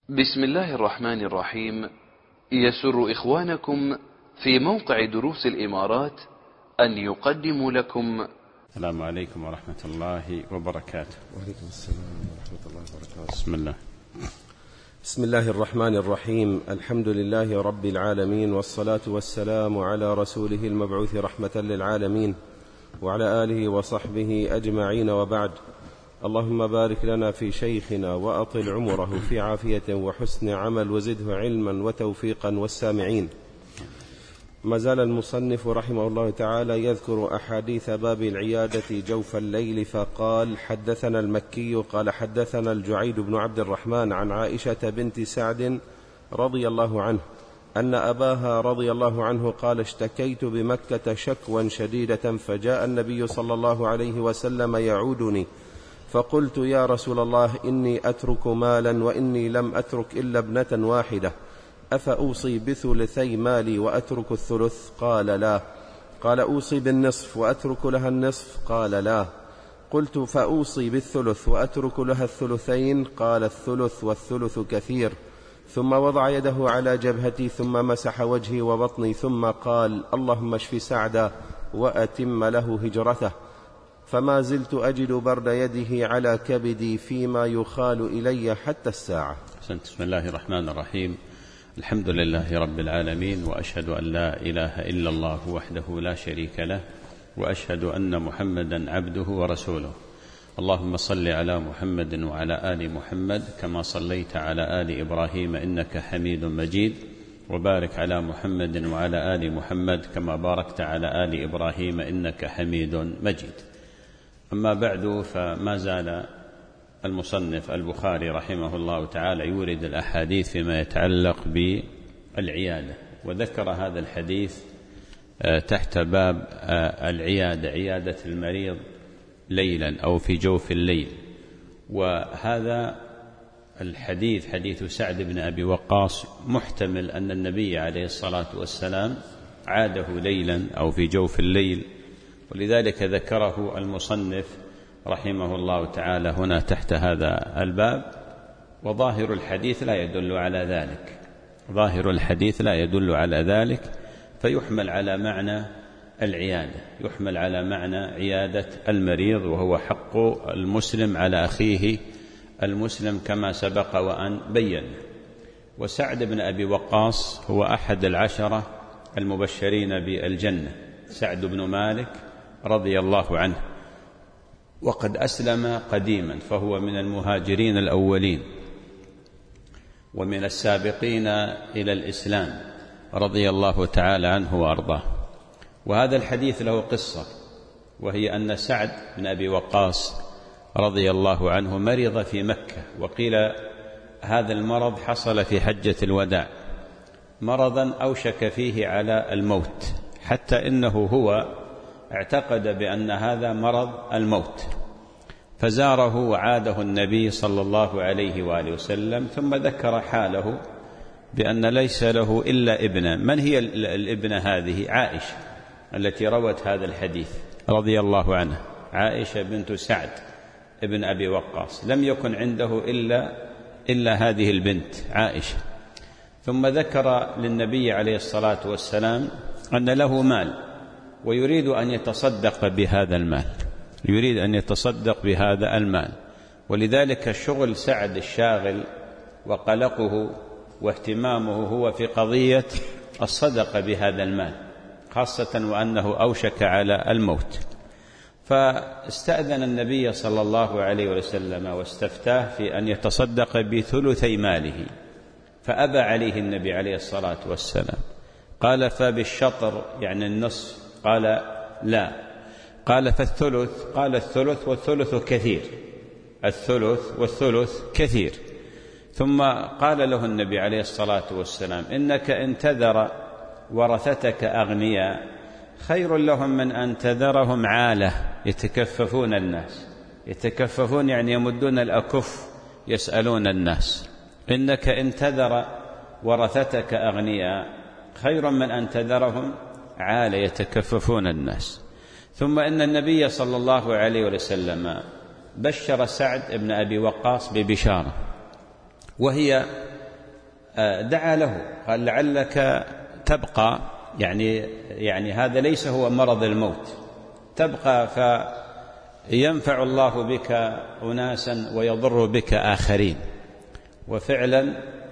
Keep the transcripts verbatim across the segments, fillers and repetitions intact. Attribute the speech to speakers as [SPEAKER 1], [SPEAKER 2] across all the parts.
[SPEAKER 1] بسم الله الرحمن الرحيم. يسر إخوانكم في موقع دروس الإمارات أن يقدموا لكم.
[SPEAKER 2] السلام عليكم ورحمة الله وبركاته.
[SPEAKER 3] وعليكم السلام ورحمة الله وبركاته.
[SPEAKER 2] بسم الله.
[SPEAKER 3] بسم الله الرحمن الرحيم. الحمد لله رب العالمين، والصلاة والسلام على رسوله المبعوث رحمة للعالمين وعلى آله وصحبه أجمعين، وبعد. اللهم بارك لنا في شيخنا وأطل عمره في عافية وحسن عمل، وزده علما وتوفيقا والسامعين. ما زال المصنف رحمه الله تعالى يذكر أحاديث باب العيادة جوف الليل، فقال: حدثنا المكي قال حدثنا الجعيد بن عبد الرحمن عن عائشة بنت سعد رضي الله عنه أن أباها رضي الله عنه قال: اشتكيت بمكة شكوى شديدة، فجاء النبي صلى الله عليه وسلم يعودني، فقلت: يا رسول الله، إني أترك مالا وإني لم أترك إلا ابنة واحدة، أفأوصي بثلثي مالي وأترك الثلث؟ قال: لا. قال: أوصي بالنصف وأترك لها النصف؟ قال: لا. قلت: فأوصي بالثلث وأترك لها الثلثين؟ قال: الثلث والثلث كثير. ثم وضع يده على جبهتي ثم مسح وجهي وبطني ثم قال: اللهم اشف سعدا وأتم له هجرته، فما زلت أجد برد يده على كبدي فيما يخال إلي حتى الساعة.
[SPEAKER 2] بسم الله الرحمن الرحيم. الحمد لله رب العالمين، وأشهد أن لا إله إلا الله وحده لا شريك له، وأشهد أن محمدا عبده ورسوله. اللهم صل على محمد وعلى آل محمد كما صليت على آل إبراهيم إنك حميد مجيد، وبارك على محمد وعلى آل محمد كما باركت على آل إبراهيم إنك حميد مجيد. أما بعد، فما زال المصنف البخاري رحمه الله تعالى يورد الأحاديث فيما يتعلق بالعيادة، وذكر هذا الحديث تحت باب العيادة، عيادة المريض ليلا أو في جوف الليل. وهذا الحديث حديث سعد بن أبي وقاص محتمل أن النبي عليه الصلاة والسلام عاده ليلا أو في جوف الليل، ولذلك ذكره المصنف رحمه الله تعالى هنا تحت هذا الباب. وظاهر الحديث لا يدل على ذلك، ظاهر الحديث لا يدل على ذلك، فيحمل على معنى العيادة، يحمل على معنى عيادة المريض، وهو حق المسلم على أخيه المسلم كما سبق وأن بين. وسعد بن أبي وقاص هو أحد العشرة المبشرين بالجنة، سعد بن مالك رضي الله عنه، وقد أسلم قديما، فهو من المهاجرين الأولين ومن السابقين إلى الإسلام رضي الله تعالى عنه وأرضاه. وهذا الحديث له قصة، وهي أن سعد بن أبي وقاص رضي الله عنه مرض في مكة، وقيل هذا المرض حصل في حجة الوداع، مرضا أوشك فيه على الموت، حتى إنه هو اعتقد بأن هذا مرض الموت، فزاره وعاده النبي صلى الله عليه وآله وسلم، ثم ذكر حاله بأن ليس له إلا ابنة. من هي الابنة هذه؟ عائشة التي روت هذا الحديث رضي الله عنها، عائشة بنت سعد ابن أبي وقاص، لم يكن عنده إلا, إلا هذه البنت عائشة. ثم ذكر للنبي عليه الصلاة والسلام أن له مال ويريد أن يتصدق بهذا المال، يريد أن يتصدق بهذا المال، ولذلك شغل سعد الشاغل وقلقه واهتمامه هو في قضية الصدقة بهذا المال، خاصة وأنه أوشك على الموت. فاستأذن النبي صلى الله عليه وسلم واستفتاه في أن يتصدق بثلثي ماله، فأبى عليه النبي عليه الصلاة والسلام، قال: فبالشطر يعني النصف؟ قال: لا. قال: فالثلث؟ قال: الثلث والثلث كثير، الثلث والثلث كثير. ثم قال له النبي عليه الصلاة والسلام: إنك إن تذر ورثتك أغنياء خير لهم من أن تذرهم عالة يتكففون الناس، يتكففون يعني يمدون الأكف يسألون الناس. إنك إن تذر ورثتك أغنياء خير من أن تذرهم عالة يتكففون الناس. ثم إن النبي صلى الله عليه وسلم بشر سعد بن أبي وقاص ببشارة، وهي دعا له قال لعلك تبقى، يعني يعني هذا ليس هو مرض الموت، تبقى فينفع الله بك أناسا ويضر بك آخرين. وفعلا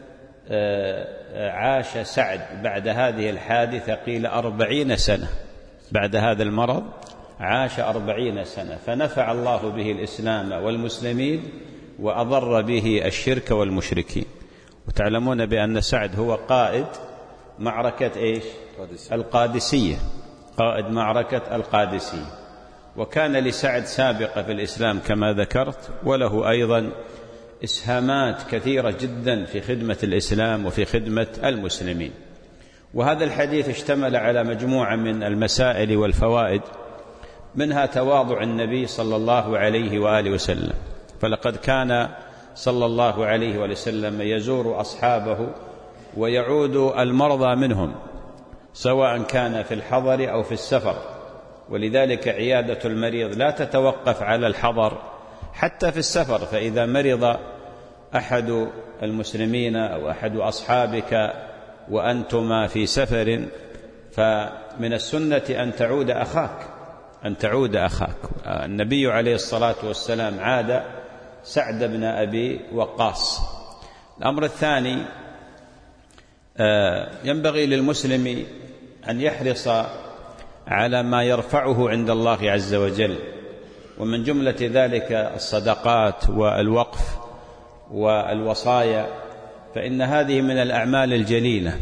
[SPEAKER 2] عاش سعد بعد هذه الحادثة قيل أربعين سنة، بعد هذا المرض عاش أربعين سنة، فنفع الله به الإسلام والمسلمين وأضر به الشرك والمشركين. وتعلمون بأن سعد هو قائد معركة إيش؟ القادسية، قائد معركة القادسية. وكان لسعد سابقة في الإسلام كما ذكرت، وله أيضا إسهامات كثيرة جدا في خدمة الإسلام وفي خدمة المسلمين. وهذا الحديث اشتمل على مجموعة من المسائل والفوائد، منها تواضع النبي صلى الله عليه وآله وسلم، فلقد كان صلى الله عليه وآله وسلم يزور أصحابه ويعود المرضى منهم، سواء كان في الحضر أو في السفر. ولذلك عيادة المريض لا تتوقف على الحضر حتى في السفر، فإذا مرض أحد المسلمين أو أحد أصحابك وأنتما في سفر فمن السنة أن تعود أخاك أن تعود أخاك النبي عليه الصلاة والسلام عاد سعد بن أبي وقاص. الأمر الثاني، ينبغي للمسلم أن يحرص على ما يرفعه عند الله عز وجل، ومن جملة ذلك الصدقات والوقف والوصايا، فإن هذه من الأعمال الجليلة.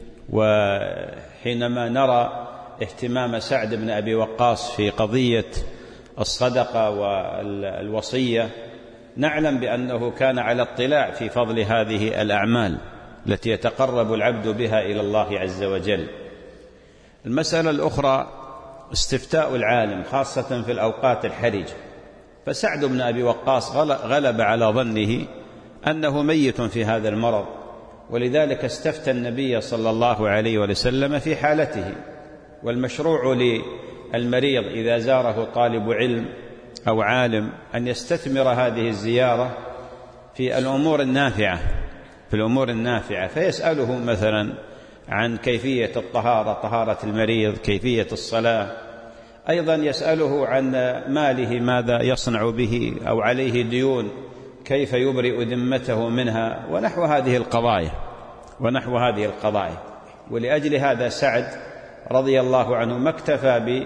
[SPEAKER 2] وحينما نرى اهتمام سعد بن أبي وقاص في قضية الصدقة والوصية نعلم بأنه كان على اطلاع في فضل هذه الأعمال التي يتقرب العبد بها إلى الله عز وجل. المسألة الأخرى استفتاء العالم خاصة في الأوقات الحرجة، فسعد بن أبي وقاص غلب على ظنه أنه ميت في هذا المرض، ولذلك استفتى النبي صلى الله عليه وسلم في حالته. والمشروع للمريض إذا زاره طالب علم أو عالم أن يستثمر هذه الزيارة في الأمور النافعة في الأمور النافعة فيسأله مثلا عن كيفية الطهارة، طهارة المريض، كيفية الصلاة، أيضا يسأله عن ماله ماذا يصنع به، أو عليه ديون كيف يبرئ ذمته منها، ونحو هذه القضايا ونحو هذه القضايا. ولأجل هذا سعد رضي الله عنه ما اكتفى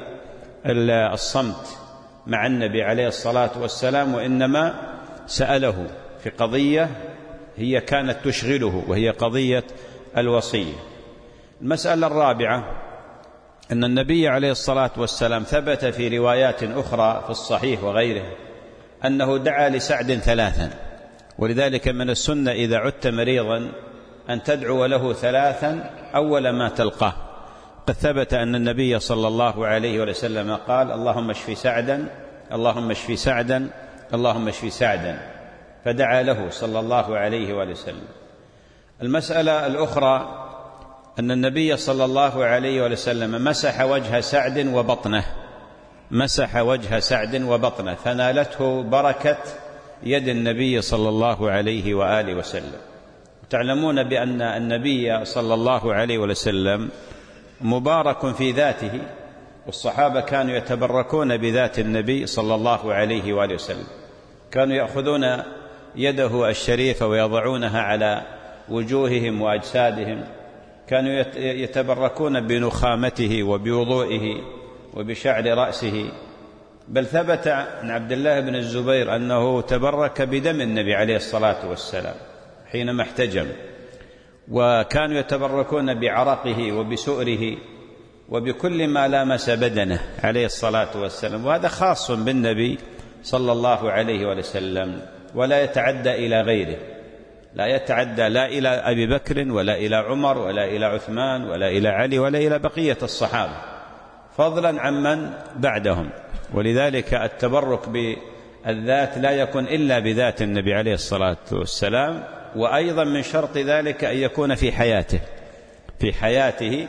[SPEAKER 2] بالصمت مع النبي عليه الصلاة والسلام، وإنما سأله في قضية هي كانت تشغله، وهي قضية الوصية. المسألة الرابعة أن النبي عليه الصلاة والسلام ثبت في روايات أخرى في الصحيح وغيره أنه دعا لسعد ثلاثا، ولذلك من السنة إذا عدت مريضا أن تدعو له ثلاثا أول ما تلقاه. قد ثبت أن النبي صلى الله عليه وسلم قال: اللهم اشف سعدا، اللهم اشف سعدا، اللهم اشف سعدا، فدعا له صلى الله عليه وسلم. المسألة الأخرى أن النبي صلى الله عليه وسلم مسح وجه سعد وبطنه مسح وجه سعد وبطنه فنالته بركة يد النبي صلى الله عليه وآله وسلم. تعلمون بأن النبي صلى الله عليه وسلم مبارك في ذاته، والصحابة كانوا يتبركون بذات النبي صلى الله عليه وآله وسلم، كانوا يأخذون يده الشريفة ويضعونها على وجوههم وأجسادهم، كانوا يتبركون بنخامته وبوضوئه وبشعر رأسه. بل ثبت عن عبد الله بن الزبير أنه تبرك بدم النبي عليه الصلاة والسلام حينما احتجم، وكانوا يتبركون بعرقه وبسؤره وبكل ما لامس بدنه عليه الصلاة والسلام. وهذا خاص بالنبي صلى الله عليه وسلم، ولا يتعدى إلى غيره، لا يتعدى لا إلى أبي بكر ولا إلى عمر ولا إلى عثمان ولا إلى علي ولا إلى بقية الصحابة، فضلا عمن بعدهم. ولذلك التبرك بالذات لا يكون إلا بذات النبي عليه الصلاة والسلام. وأيضا من شرط ذلك أن يكون في حياته في حياته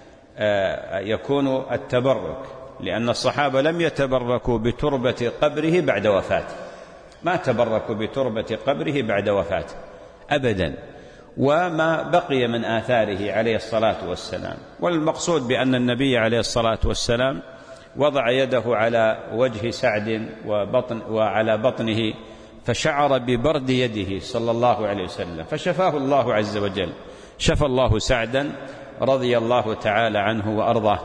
[SPEAKER 2] يكون التبرك، لأن الصحابة لم يتبركوا بتربة قبره بعد وفاته، ما تبركوا بتربة قبره بعد وفاته أبدا. وما بقي من آثاره عليه الصلاة والسلام. والمقصود بأن النبي عليه الصلاة والسلام وضع يده على وجه سعد وبطن وعلى بطنه فشعر ببرد يده صلى الله عليه وسلم فشفاه الله عز وجل، شفى الله سعدا رضي الله تعالى عنه وأرضاه.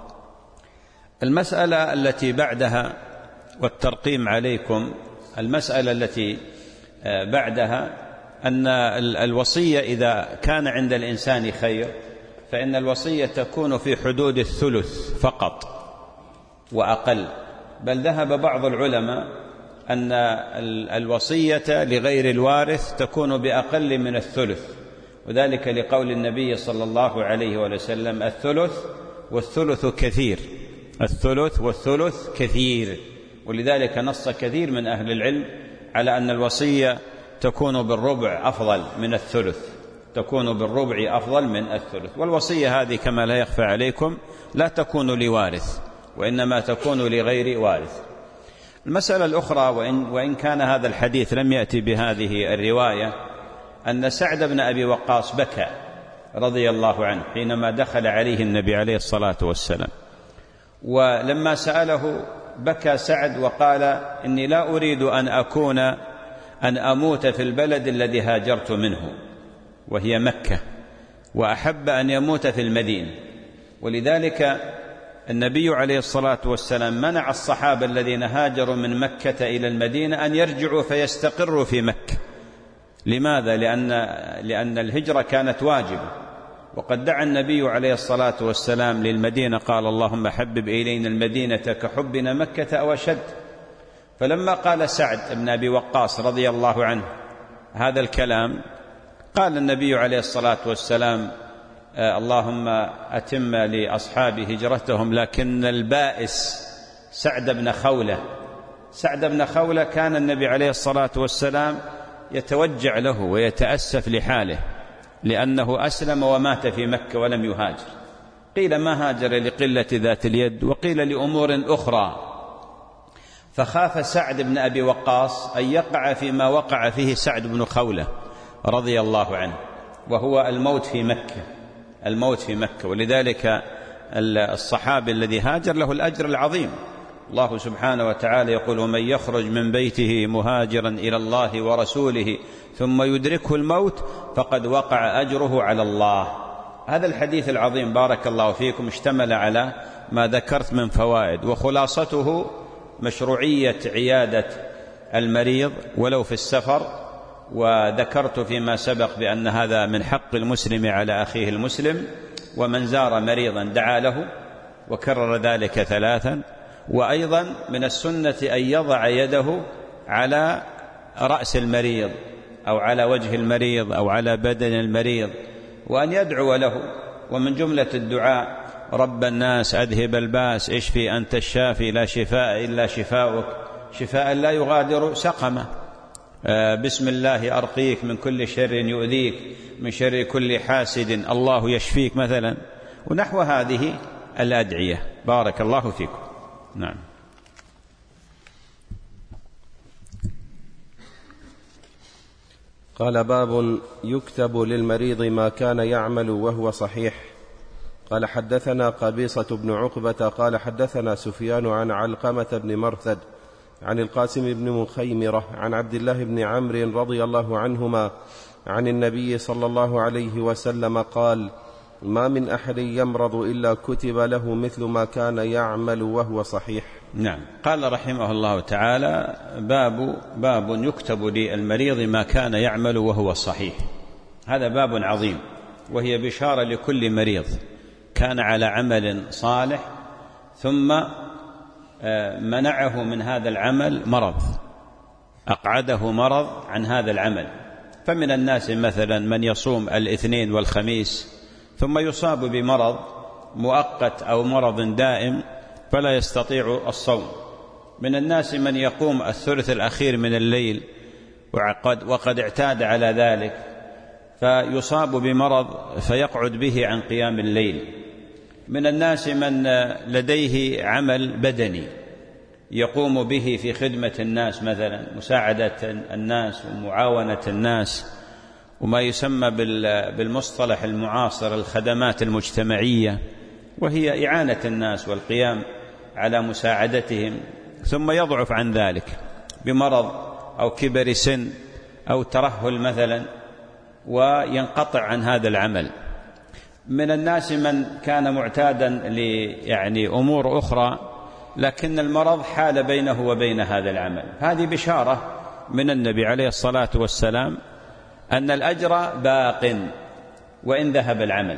[SPEAKER 2] المسألة التي بعدها والترقيم عليكم، المسألة التي بعدها أن الوصية إذا كان عند الإنسان خير فإن الوصية تكون في حدود الثلث فقط وأقل، بل ذهب بعض العلماء أن الوصية لغير الوارث تكون بأقل من الثلث، وذلك لقول النبي صلى الله عليه وسلم الثلث والثلث كثير، الثلث والثلث كثير. ولذلك نص كثير من أهل العلم على أن الوصية تكون بالربع أفضل من الثلث، تكون بالربع أفضل من الثلث. والوصية هذه كما لا يخفى عليكم لا تكون لوارث وإنما تكون لغير وارث. المسألة الأخرى، وإن, وإن كان هذا الحديث لم يأتي بهذه الرواية، أن سعد بن أبي وقاص بكى رضي الله عنه حينما دخل عليه النبي عليه الصلاة والسلام، ولما سأله بكى سعد وقال إني لا أريد أن أكون أن أموت في البلد الذي هاجرت منه وهي مكة، وأحب أن يموت في المدينة. ولذلك النبي عليه الصلاة والسلام منع الصحابة الذين هاجروا من مكة إلى المدينة أن يرجعوا فيستقروا في مكة. لماذا؟ لأن, لأن الهجرة كانت واجبة، وقد دعا النبي عليه الصلاة والسلام للمدينة قال اللهم حبب إلينا المدينة كحبنا مكة أو أشد. فلما قال سعد بن أبي وقاص رضي الله عنه هذا الكلام قال النبي عليه الصلاة والسلام اللهم أتم لأصحاب هجرتهم، لكن البائس سعد بن خولة، سعد بن خولة كان النبي عليه الصلاة والسلام يتوجع له ويتأسف لحاله لأنه أسلم ومات في مكة ولم يهاجر. قيل ما هاجر لقلة ذات اليد، وقيل لأمور أخرى. فخاف سعد بن أبي وقاص أن يقع فيما وقع فيه سعد بن خولة رضي الله عنه، وهو الموت في مكة، الموت في مكة. ولذلك الصحابي الذي هاجر له الأجر العظيم. الله سبحانه وتعالى يقول ومن يخرج من بيته مهاجرا إلى الله ورسوله ثم يدركه الموت فقد وقع أجره على الله. هذا الحديث العظيم بارك الله فيكم اشتمل على ما ذكرت من فوائد، وخلاصته مشروعية عيادة المريض ولو في السفر. وذكرت فيما سبق بأن هذا من حق المسلم على أخيه المسلم، ومن زار مريضا دعا له، وكرر ذلك ثلاثا. وأيضا من السنة أن يضع يده على رأس المريض أو على وجه المريض أو على بدن المريض وأن يدعو له. ومن جملة الدعاء رب الناس أذهب الباس اشفي أنت الشافي لا شفاء إلا شفاؤك شفاء لا يغادر سقما. بسم الله أرقيك من كل شر يؤذيك من شر كل حاسد الله يشفيك مثلا، ونحو هذه الأدعية. بارك الله فيكم. نعم.
[SPEAKER 3] قال باب يكتب للمريض ما كان يعمل وهو صحيح. قال حدثنا قبيصة بن عقبة قال حدثنا سفيان عن علقمة بن مرثد عن القاسم بن مخيمرة عن عبد الله بن عمرو رضي الله عنهما عن النبي صلى الله عليه وسلم قال ما من أحد يمرض إلا كتب له مثل ما كان يعمل وهو صحيح.
[SPEAKER 2] نعم. قال رحمه الله تعالى باب باب يكتب للمريض ما كان يعمل وهو صحيح. هذا باب عظيم، وهي بشارة لكل مريض كان على عمل صالح ثم منعه من هذا العمل مرض، أقعده مرض عن هذا العمل. فمن الناس مثلا من يصوم الاثنين والخميس ثم يصاب بمرض مؤقت أو مرض دائم فلا يستطيع الصوم. من الناس من يقوم الثلث الأخير من الليل وقد, وقد اعتاد على ذلك فيصاب بمرض فيقعد به عن قيام الليل. من الناس من لديه عمل بدني يقوم به في خدمة الناس مثلا، مساعدة الناس ومعاونة الناس، وما يسمى بالمصطلح المعاصر الخدمات المجتمعية، وهي إعانة الناس والقيام على مساعدتهم، ثم يضعف عن ذلك بمرض أو كبر سن أو ترهل مثلا وينقطع عن هذا العمل. من الناس من كان معتادا ل يعني أمور أخرى، لكن المرض حال بينه وبين هذا العمل. هذه بشارة من النبي عليه الصلاة والسلام أن الأجر باق وإن ذهب العمل،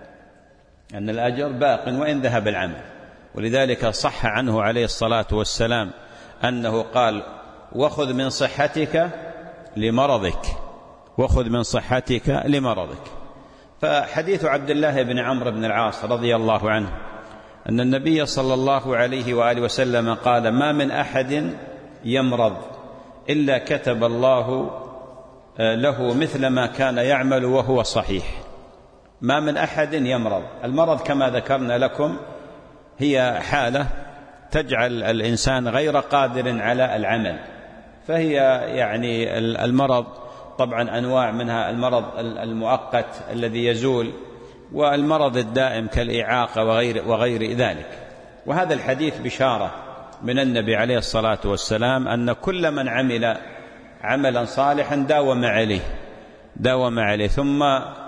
[SPEAKER 2] أن الأجر باق وإن ذهب العمل. ولذلك صح عنه عليه الصلاة والسلام أنه قال: وخذ من صحتك لمرضك، وخذ من صحتك لمرضك. فحديث عبد الله بن عمرو بن العاص رضي الله عنه أن النبي صلى الله عليه وآله وسلم قال: ما من أحد يمرض إلا كتب الله له مثل ما كان يعمل وهو صحيح. ما من أحد يمرض. المرض كما ذكرنا لكم هي حالة تجعل الإنسان غير قادر على العمل، فهي يعني المرض طبعا أنواع منها المرض المؤقت الذي يزول، والمرض الدائم كالإعاقة وغير, وغير ذلك. وهذا الحديث بشارة من النبي عليه الصلاة والسلام أن كل من عمل عملا صالحا داوم عليه داوم عليه ثم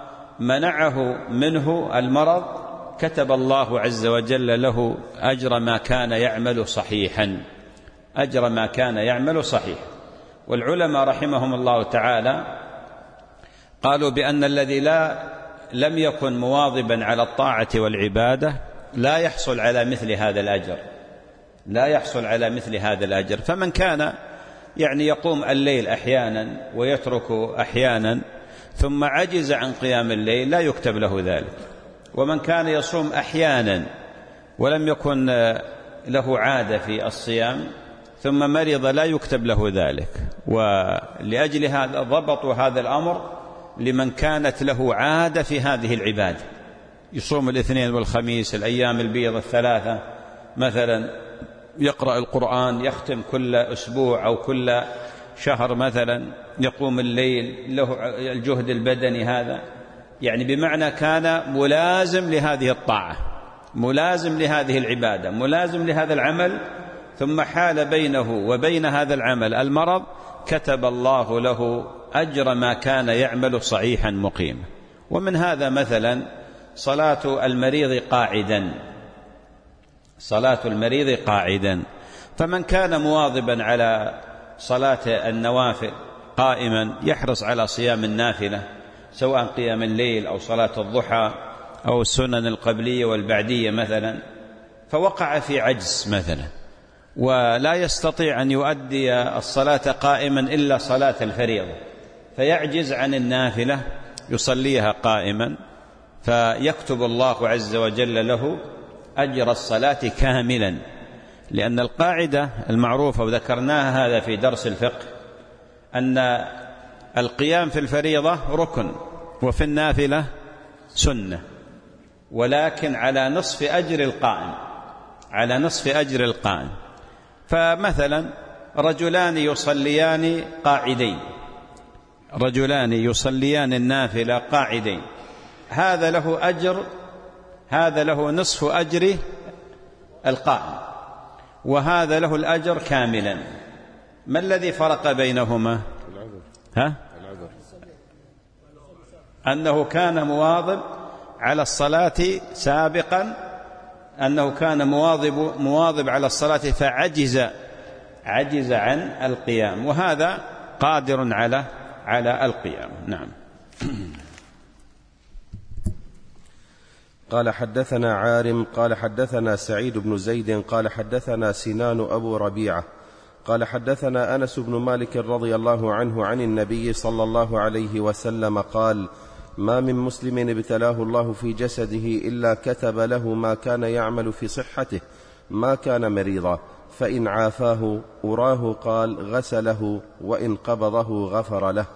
[SPEAKER 2] منعه منه المرض، كتب الله عز وجل له أجر ما كان يعمل صحيحا أجر ما كان يعمل صحيح. والعلماء رحمهم الله تعالى قالوا بأن الذي لا لم يكن مواظبا على الطاعة والعبادة لا يحصل على مثل هذا الأجر لا يحصل على مثل هذا الأجر. فمن كان يعني يقوم الليل أحيانا ويترك أحيانا ثم عجز عن قيام الليل لا يكتب له ذلك. ومن كان يصوم أحيانا ولم يكن له عادة في الصيام ثم مرض لا يكتب له ذلك. ولأجل هذا ضبطوا هذا الأمر لمن كانت له عادة في هذه العبادة، يصوم الاثنين والخميس الأيام البيض الثلاثة مثلا، يقرأ القرآن، يختم كل أسبوع أو كل شهر مثلا، يقوم الليل، له الجهد البدني هذا، يعني بمعنى كان ملازم لهذه الطاعة، ملازم لهذه العبادة، ملازم لهذا العمل، ثم حال بينه وبين هذا العمل المرض، كتب الله له أجر ما كان يعمل صحيحا مقيما. ومن هذا مثلا صلاة المريض قاعدا صلاة المريض قاعدا فمن كان مواظبا على صلاة النوافل قائما يحرص على صيام النافلة سواء قيام الليل أو صلاة الضحى أو السنن القبلية والبعدية مثلا، فوقع في عجز مثلا ولا يستطيع أن يؤدي الصلاة قائما إلا صلاة الفريضة، فيعجز عن النافلة يصليها قائما، فيكتب الله عز وجل له أجر الصلاة كاملا. لأن القاعدة المعروفة وذكرناها هذا في درس الفقه أن القيام في الفريضة ركن وفي النافلة سنة، ولكن على نصف أجر القائم على نصف أجر القائم. فمثلا رجلان يصليان قاعدين رجلان يصليان النافلة قاعدين، هذا له أجر هذا له نصف أجر القائم وهذا له الأجر كاملا. ما الذي فرق بينهما؟ ها؟ أنه كان مواظب على الصلاة سابقا أنه كان مواظب مواظب على الصلاة فعجز عجز عن القيام، وهذا قادر على على القيام. نعم.
[SPEAKER 3] قال حدثنا عارم قال حدثنا سعيد بن زيد قال حدثنا سنان أبو ربيعة قال حدثنا أنس بن مالك رضي الله عنه عن النبي صلى الله عليه وسلم قال: ما من مسلم ابتلاه الله في جسده إلا كتب له ما كان يعمل في صحته ما كان مريضا، فإن عافاه أراه قال غسله، وإن قبضه غفر له.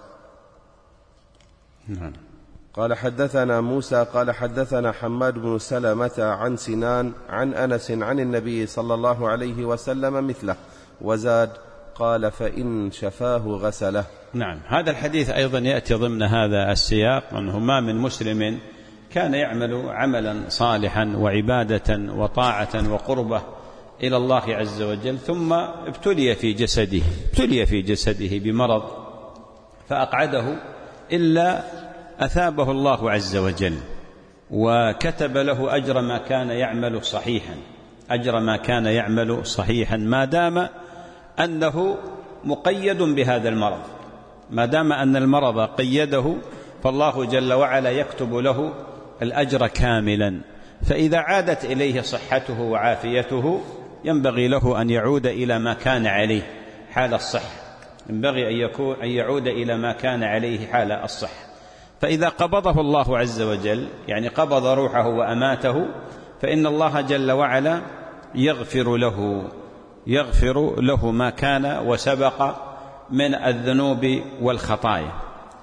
[SPEAKER 2] نعم.
[SPEAKER 3] قال حدثنا موسى قال حدثنا حماد بن سلمة عن سنان عن أنس عن النبي صلى الله عليه وسلم مثله، وزاد قال: فإن شفاه غسله.
[SPEAKER 2] نعم. هذا الحديث أيضا يأتي ضمن هذا السياق، أنه ما من مسلم كان يعمل عملا صالحا وعبادة وطاعة وقربة إلى الله عز وجل ثم ابتلي في جسده ابتلي في جسده بمرض فأقعده إلا أثابه الله عز وجل وكتب له أجر ما كان يعمل صحيحا أجر ما كان يعمل صحيحا ما دام أنه مقيد بهذا المرض، ما دام أن المرض قيده فالله جل وعلا يكتب له الأجر كاملا. فإذا عادت إليه صحته وعافيته ينبغي له أن يعود إلى ما كان عليه حال الصحة، ينبغي أن يكون أن يعود إلى ما كان عليه حال الصحة. فإذا قبضه الله عز وجل، يعني قبض روحه وأماته، فإن الله جل وعلا يغفر له يغفر له ما كان وسبق من الذنوب والخطايا.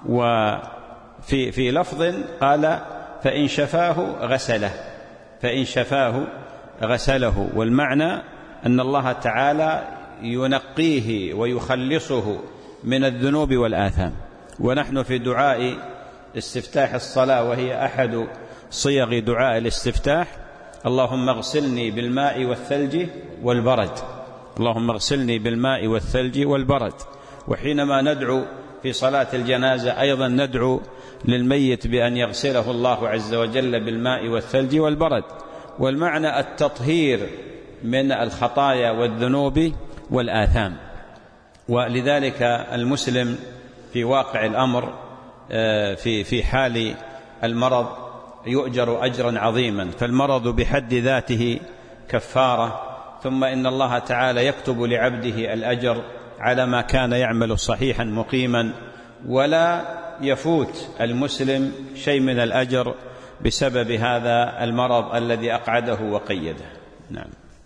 [SPEAKER 2] وفي في لفظ قال فإن شفاه غسله فإن شفاه غسله والمعنى أن الله تعالى ينقيه ويخلصه من الذنوب والآثام. ونحن في دعاء استفتاح الصلاة، وهي أحد صيغ دعاء الاستفتاح: اللهم اغسلني بالماء والثلج والبرد، اللهم اغسلني بالماء والثلج والبرد. وحينما ندعو في صلاة الجنازة أيضا ندعو للميت بأن يغسله الله عز وجل بالماء والثلج والبرد، والمعنى التطهير من الخطايا والذنوب والآثام. ولذلك المسلم في واقع الأمر في في حال المرض يؤجر أجرا عظيما، فالمرض بحد ذاته كفارة، ثم إن الله تعالى يكتب لعبده الأجر على ما كان يعمل صحيحا مقيما، ولا يفوت المسلم شيء من الأجر بسبب هذا المرض الذي أقعده وقيده. نعم.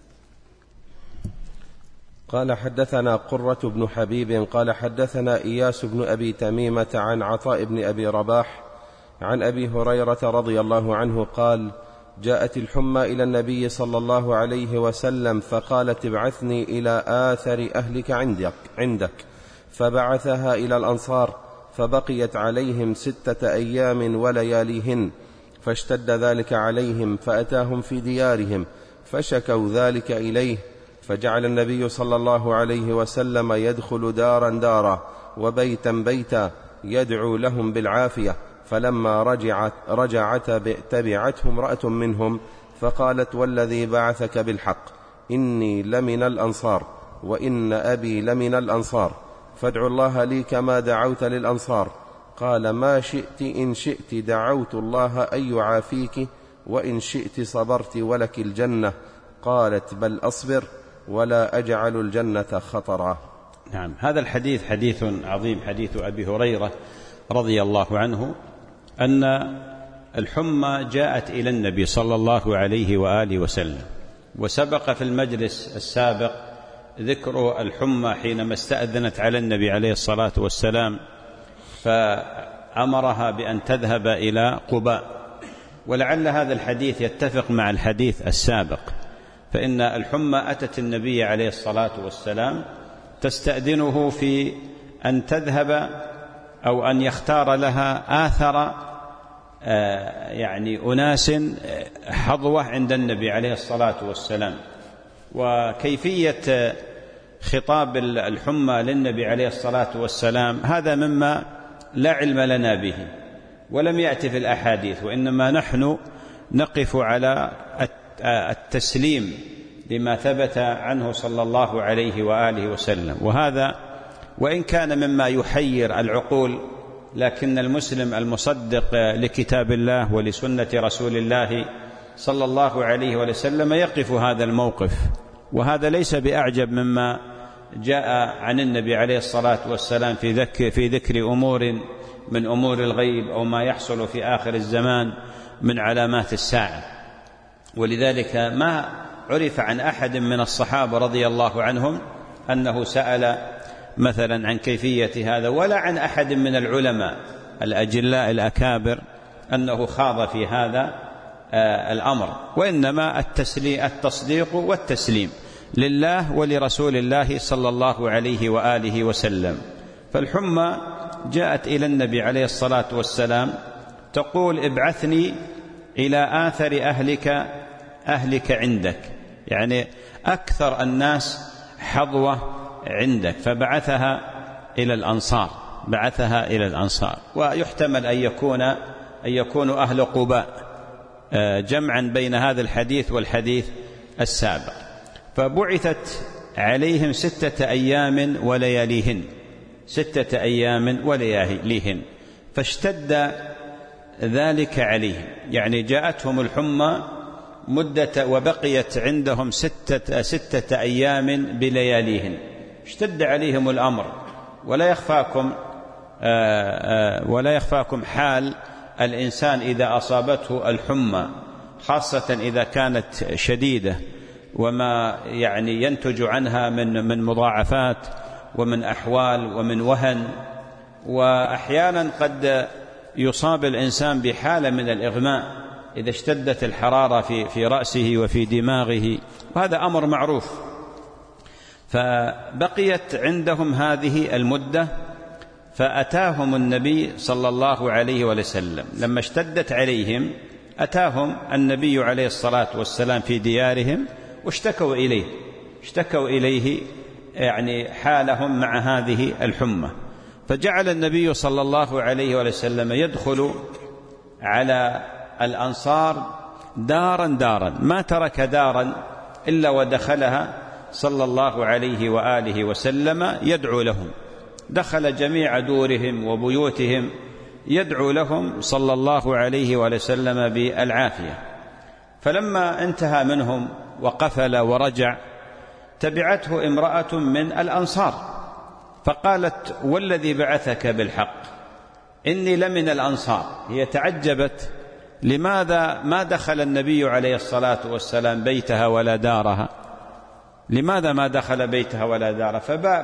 [SPEAKER 3] قال حدثنا قرة بن حبيب قال حدثنا إياس بن أبي تميمة عن عطاء بن أبي رباح عن أبي هريرة رضي الله عنه قال: جاءت الحمى إلى النبي صلى الله عليه وسلم فقالت: ابعثني إلى آثر أهلك عندك, عندك فبعثها إلى الأنصار، فبقيت عليهم ستة أيام ولياليهن، فاشتد ذلك عليهم فأتاهم في ديارهم فشكوا ذلك إليه، فجعل النبي صلى الله عليه وسلم يدخل دارا دارا وبيتا بيتا يدعو لهم بالعافية. فلما رجعت, رجعت تبعته امرأة منهم فقالت: والذي بعثك بالحق إني لمن الأنصار وإن أبي لمن الأنصار، فادعوا الله لي كما دعوت للأنصار. قال: ما شئت، إن شئت دعوت الله أن يعافيك، وإن شئت صبرت ولك الجنة. قالت: بل أصبر ولا أجعل الجنة خطرا.
[SPEAKER 2] نعم. هذا الحديث حديث عظيم، حديث أبي هريرة رضي الله عنه أن الحمى جاءت إلى النبي صلى الله عليه وآله وسلم، وسبق في المجلس السابق ذكر الحمى حينما استأذنت على النبي عليه الصلاة والسلام فأمرها بأن تذهب إلى قباء. ولعل هذا الحديث يتفق مع الحديث السابق، فإن الحمى أتت النبي عليه الصلاة والسلام تستأذنه في أن تذهب أو أن يختار لها آثر يعني أناس حظوة عند النبي عليه الصلاة والسلام. وكيفية خطاب الحمى للنبي عليه الصلاة والسلام هذا مما لا علم لنا به ولم يأتي في الأحاديث، وإنما نحن نقف على التسليم لما ثبت عنه صلى الله عليه وآله وسلم. وهذا وإن كان مما يحير العقول، لكن المسلم المصدق لكتاب الله ولسنة رسول الله صلى الله عليه وسلم يقف هذا الموقف. وهذا ليس بأعجب مما جاء عن النبي عليه الصلاة والسلام في ذكر, في ذكر أمور من أمور الغيب أو ما يحصل في آخر الزمان من علامات الساعة. ولذلك ما عرف عن أحد من الصحابة رضي الله عنهم أنه سأل مثلا عن كيفية هذا، ولا عن أحد من العلماء الأجلاء الأكابر أنه خاض في هذا الأمر، وإنما التصديق والتسليم لله ولرسول الله صلى الله عليه وآله وسلم. فالحمى جاءت إلى النبي عليه الصلاة والسلام تقول ابعثني إلى آثر أهلك أهلك عندك، يعني أكثر الناس حظوة عندك، فبعثها إلى الأنصار بعثها إلى الأنصار. ويحتمل أن يكون أن يكونوا أهل قباء، جمعا بين هذا الحديث والحديث السابق. فبعثت عليهم ستة أيام ولياليهن ستة أيام ولياليهن فاشتد ذلك عليهم، يعني جاءتهم الحمى مدة وبقيت عندهم ستة, ستة أيام بلياليهن، اشتد عليهم الأمر. ولا يخفاكم ولا يخفاكم حال الإنسان إذا أصابته الحمى، خاصة إذا كانت شديدة، وما يعني ينتج عنها من من مضاعفات ومن أحوال ومن وهن، وأحيانا قد يصاب الإنسان بحالة من الإغماء إذا اشتدت الحرارة في في رأسه وفي دماغه، وهذا أمر معروف. فبقيت عندهم هذه المدة، فأتاهم النبي صلى الله عليه وسلم لما اشتدت عليهم، أتاهم النبي عليه الصلاة والسلام في ديارهم واشتكوا إليه اشتكوا إليه يعني حالهم مع هذه الحمى. فجعل النبي صلى الله عليه وسلم يدخل على الأنصار دارا دارا، ما ترك دارا إلا ودخلها صلى الله عليه وآله وسلم يدعو لهم، دخل جميع دورهم وبيوتهم يدعو لهم صلى الله عليه وسلم بالعافية. فلما انتهى منهم وقفل ورجع، تبعته امرأة من الأنصار فقالت والذي بعثك بالحق إني لمن الأنصار. هي تعجبت لماذا ما دخل النبي عليه الصلاة والسلام بيتها ولا دارها، لماذا ما دخل بيتها ولا دارها؟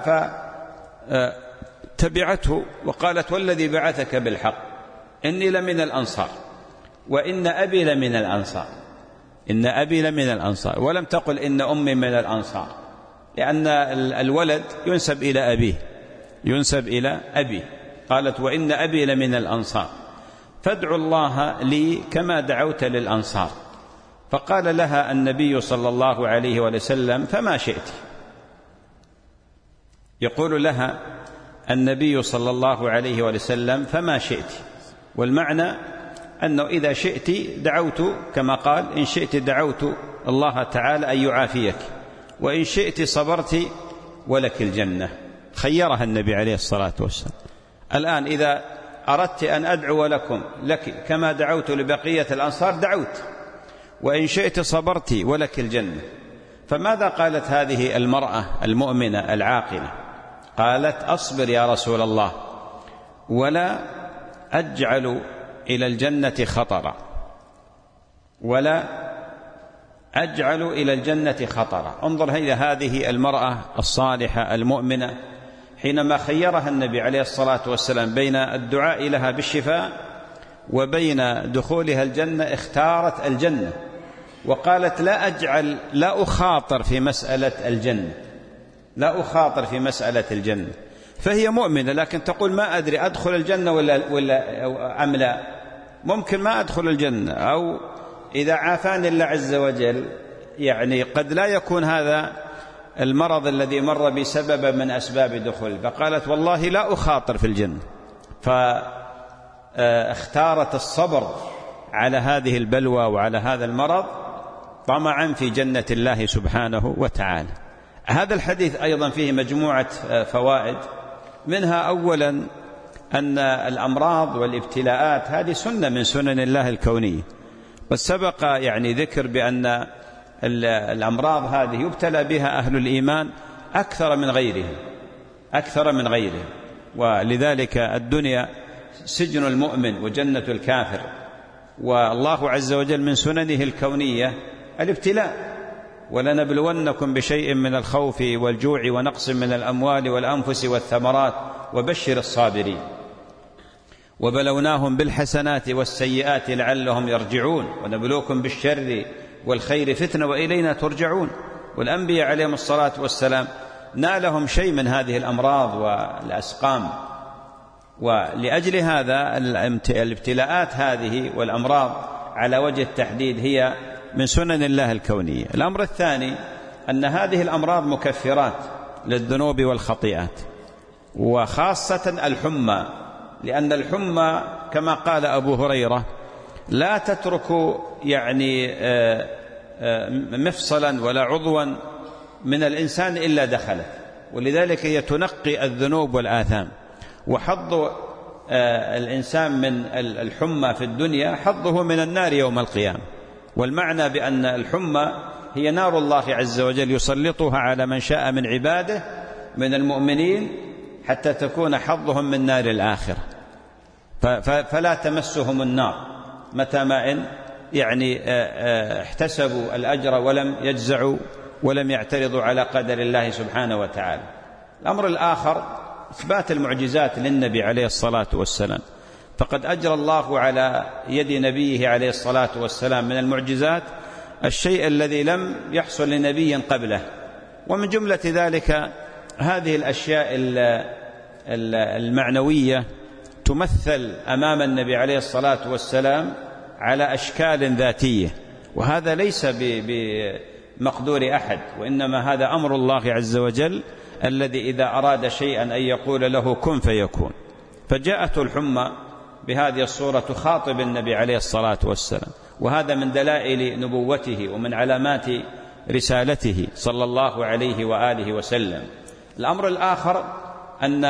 [SPEAKER 2] فتبعته وقالت والذي بعثك بالحق إني لمن الأنصار وإن أبي لمن الأنصار إن أبي لمن الأنصار، ولم تقل إن أمي من الأنصار، لأن الولد ينسب إلى أبيه ينسب إلى أبيه. قالت وإن أبي لمن الأنصار فادعوا الله لي كما دعوت للأنصار. فقال لها النبي صلى الله عليه وسلم فما شئت. يقول لها النبي صلى الله عليه وسلم فما شئت، والمعنى أنه إذا شئت دعوت كما قال إن شئت دعوت الله تعالى أن يعافيك، وإن شئت صبرت ولك الجنة. خيرها النبي عليه الصلاة والسلام. الآن إذا أردت أن أدعو لكم لك كما دعوت لبقية الأنصار دعوت، وإن شئت صبرت ولك الجنة. فماذا قالت هذه المرأة المؤمنة العاقلة؟ قالت أصبر يا رسول الله ولا أجعل إلى الجنة خطرا ولا أجعل إلى الجنة خطرا. انظر إلى هذه المرأة الصالحة المؤمنة حينما خيرها النبي عليه الصلاة والسلام بين الدعاء لها بالشفاء وبين دخولها الجنة، اختارت الجنة، وقالت لا أجعل لا أخاطر في مسألة الجنة لا أخاطر في مسألة الجنة. فهي مؤمنة لكن تقول ما أدري أدخل الجنة ولا, ولا أم لا، ممكن ما أدخل الجنة، أو إذا عافاني الله عز وجل يعني قد لا يكون هذا المرض الذي مر بسبب من أسباب دخول. فقالت والله لا أخاطر في الجنة، فاختارت الصبر على هذه البلوى وعلى هذا المرض طمعا في جنة الله سبحانه وتعالى. هذا الحديث أيضا فيه مجموعة فوائد، منها أولا أن الأمراض والابتلاءات هذه سنة من سنن الله الكونية، بس سبق يعني ذكر بأن الأمراض هذه يبتلى بها أهل الإيمان أكثر من غيرهم أكثر من غيرهم ولذلك الدنيا سجن المؤمن وجنة الكافر. والله عز وجل من سننه الكونية الابتلاء، ولنبلونكم بشيء من الخوف والجوع ونقص من الأموال والأنفس والثمرات وبشر الصابرين وبلوناهم بالحسنات والسيئات لعلهم يرجعون ونبلوكم بالشر والخير فتنة وإلينا ترجعون. والأنبياء عليهم الصلاة والسلام نالهم شيء من هذه الأمراض والأسقام. ولأجل هذا الابتلاءات هذه والأمراض على وجه التحديد هي من سنن الله الكونية. الأمر الثاني أن هذه الأمراض مكفرات للذنوب والخطيئات، وخاصة الحمى، لأن الحمى كما قال أبو هريرة لا تترك يعني مفصلا ولا عضوا من الإنسان إلا دخلت، ولذلك هي تنقي الذنوب والآثام. وحظ الإنسان من الحمى في الدنيا حظه من النار يوم القيامة. والمعنى بأن الحمى هي نار الله عز وجل يسلطها على من شاء من عباده من المؤمنين حتى تكون حظهم من نار الآخرة، فلا تمسهم النار متى ما إن يعني احتسبوا الأجر ولم يجزعوا ولم يعترضوا على قدر الله سبحانه وتعالى. الأمر الآخر إثبات المعجزات للنبي عليه الصلاة والسلام، فقد أجرى الله على يد نبيه عليه الصلاة والسلام من المعجزات الشيء الذي لم يحصل لنبي قبله. ومن جملة ذلك هذه الأشياء المعنوية تمثل أمام النبي عليه الصلاة والسلام على أشكال ذاتية، وهذا ليس بمقدور أحد، وإنما هذا أمر الله عز وجل الذي إذا أراد شيئا أن يقول له كن فيكون. فجاءت الحمى بهذه الصورة تخاطب النبي عليه الصلاة والسلام، وهذا من دلائل نبوته ومن علامات رسالته صلى الله عليه وآله وسلم. الأمر الآخر أن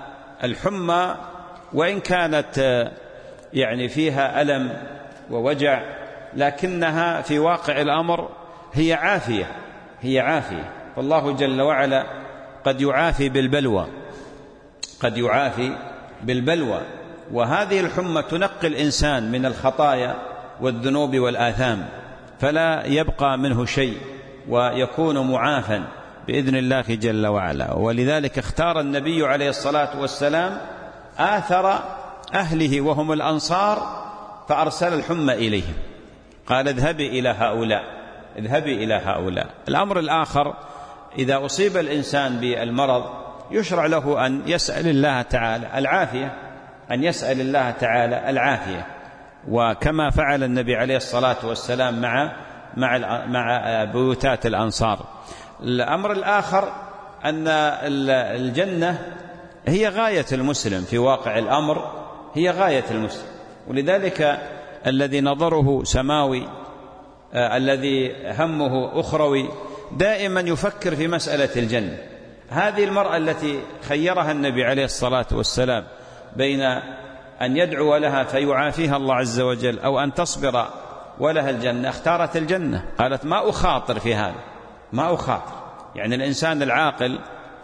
[SPEAKER 2] الحمى وإن كانت يعني فيها ألم ووجع لكنها في واقع الأمر هي عافية، هي عافية. فالله جل وعلا قد يعافي بالبلوى، قد يعافي بالبلوى. وهذه الحمى تنقي الإنسان من الخطايا والذنوب والآثام، فلا يبقى منه شيء ويكون معافا بإذن الله جل وعلا. ولذلك اختار النبي عليه الصلاة والسلام آثر أهله وهم الأنصار فأرسل الحمى إليهم، قال اذهبي إلى هؤلاء، اذهبي إلى هؤلاء. الأمر الآخر إذا أصيب الإنسان بالمرض يشرع له أن يسأل الله تعالى العافية، أن يسأل الله تعالى العافية، وكما فعل النبي عليه الصلاة والسلام مع مع مع بيوتات الأنصار. الأمر الآخر أن الجنة هي غاية المسلم في واقع الأمر، هي غاية المسلم. ولذلك الذي نظره سماوي آه الذي همه أخروي دائما يفكر في مسألة الجنة. هذه المرأة التي خيرها النبي عليه الصلاة والسلام بين أن يدعو لها فيعافيها الله عز وجل أو أن تصبر ولها الجنة، اختارت الجنة. قالت ما أخاطر في هذا، ما أخاطر. يعني الإنسان العاقل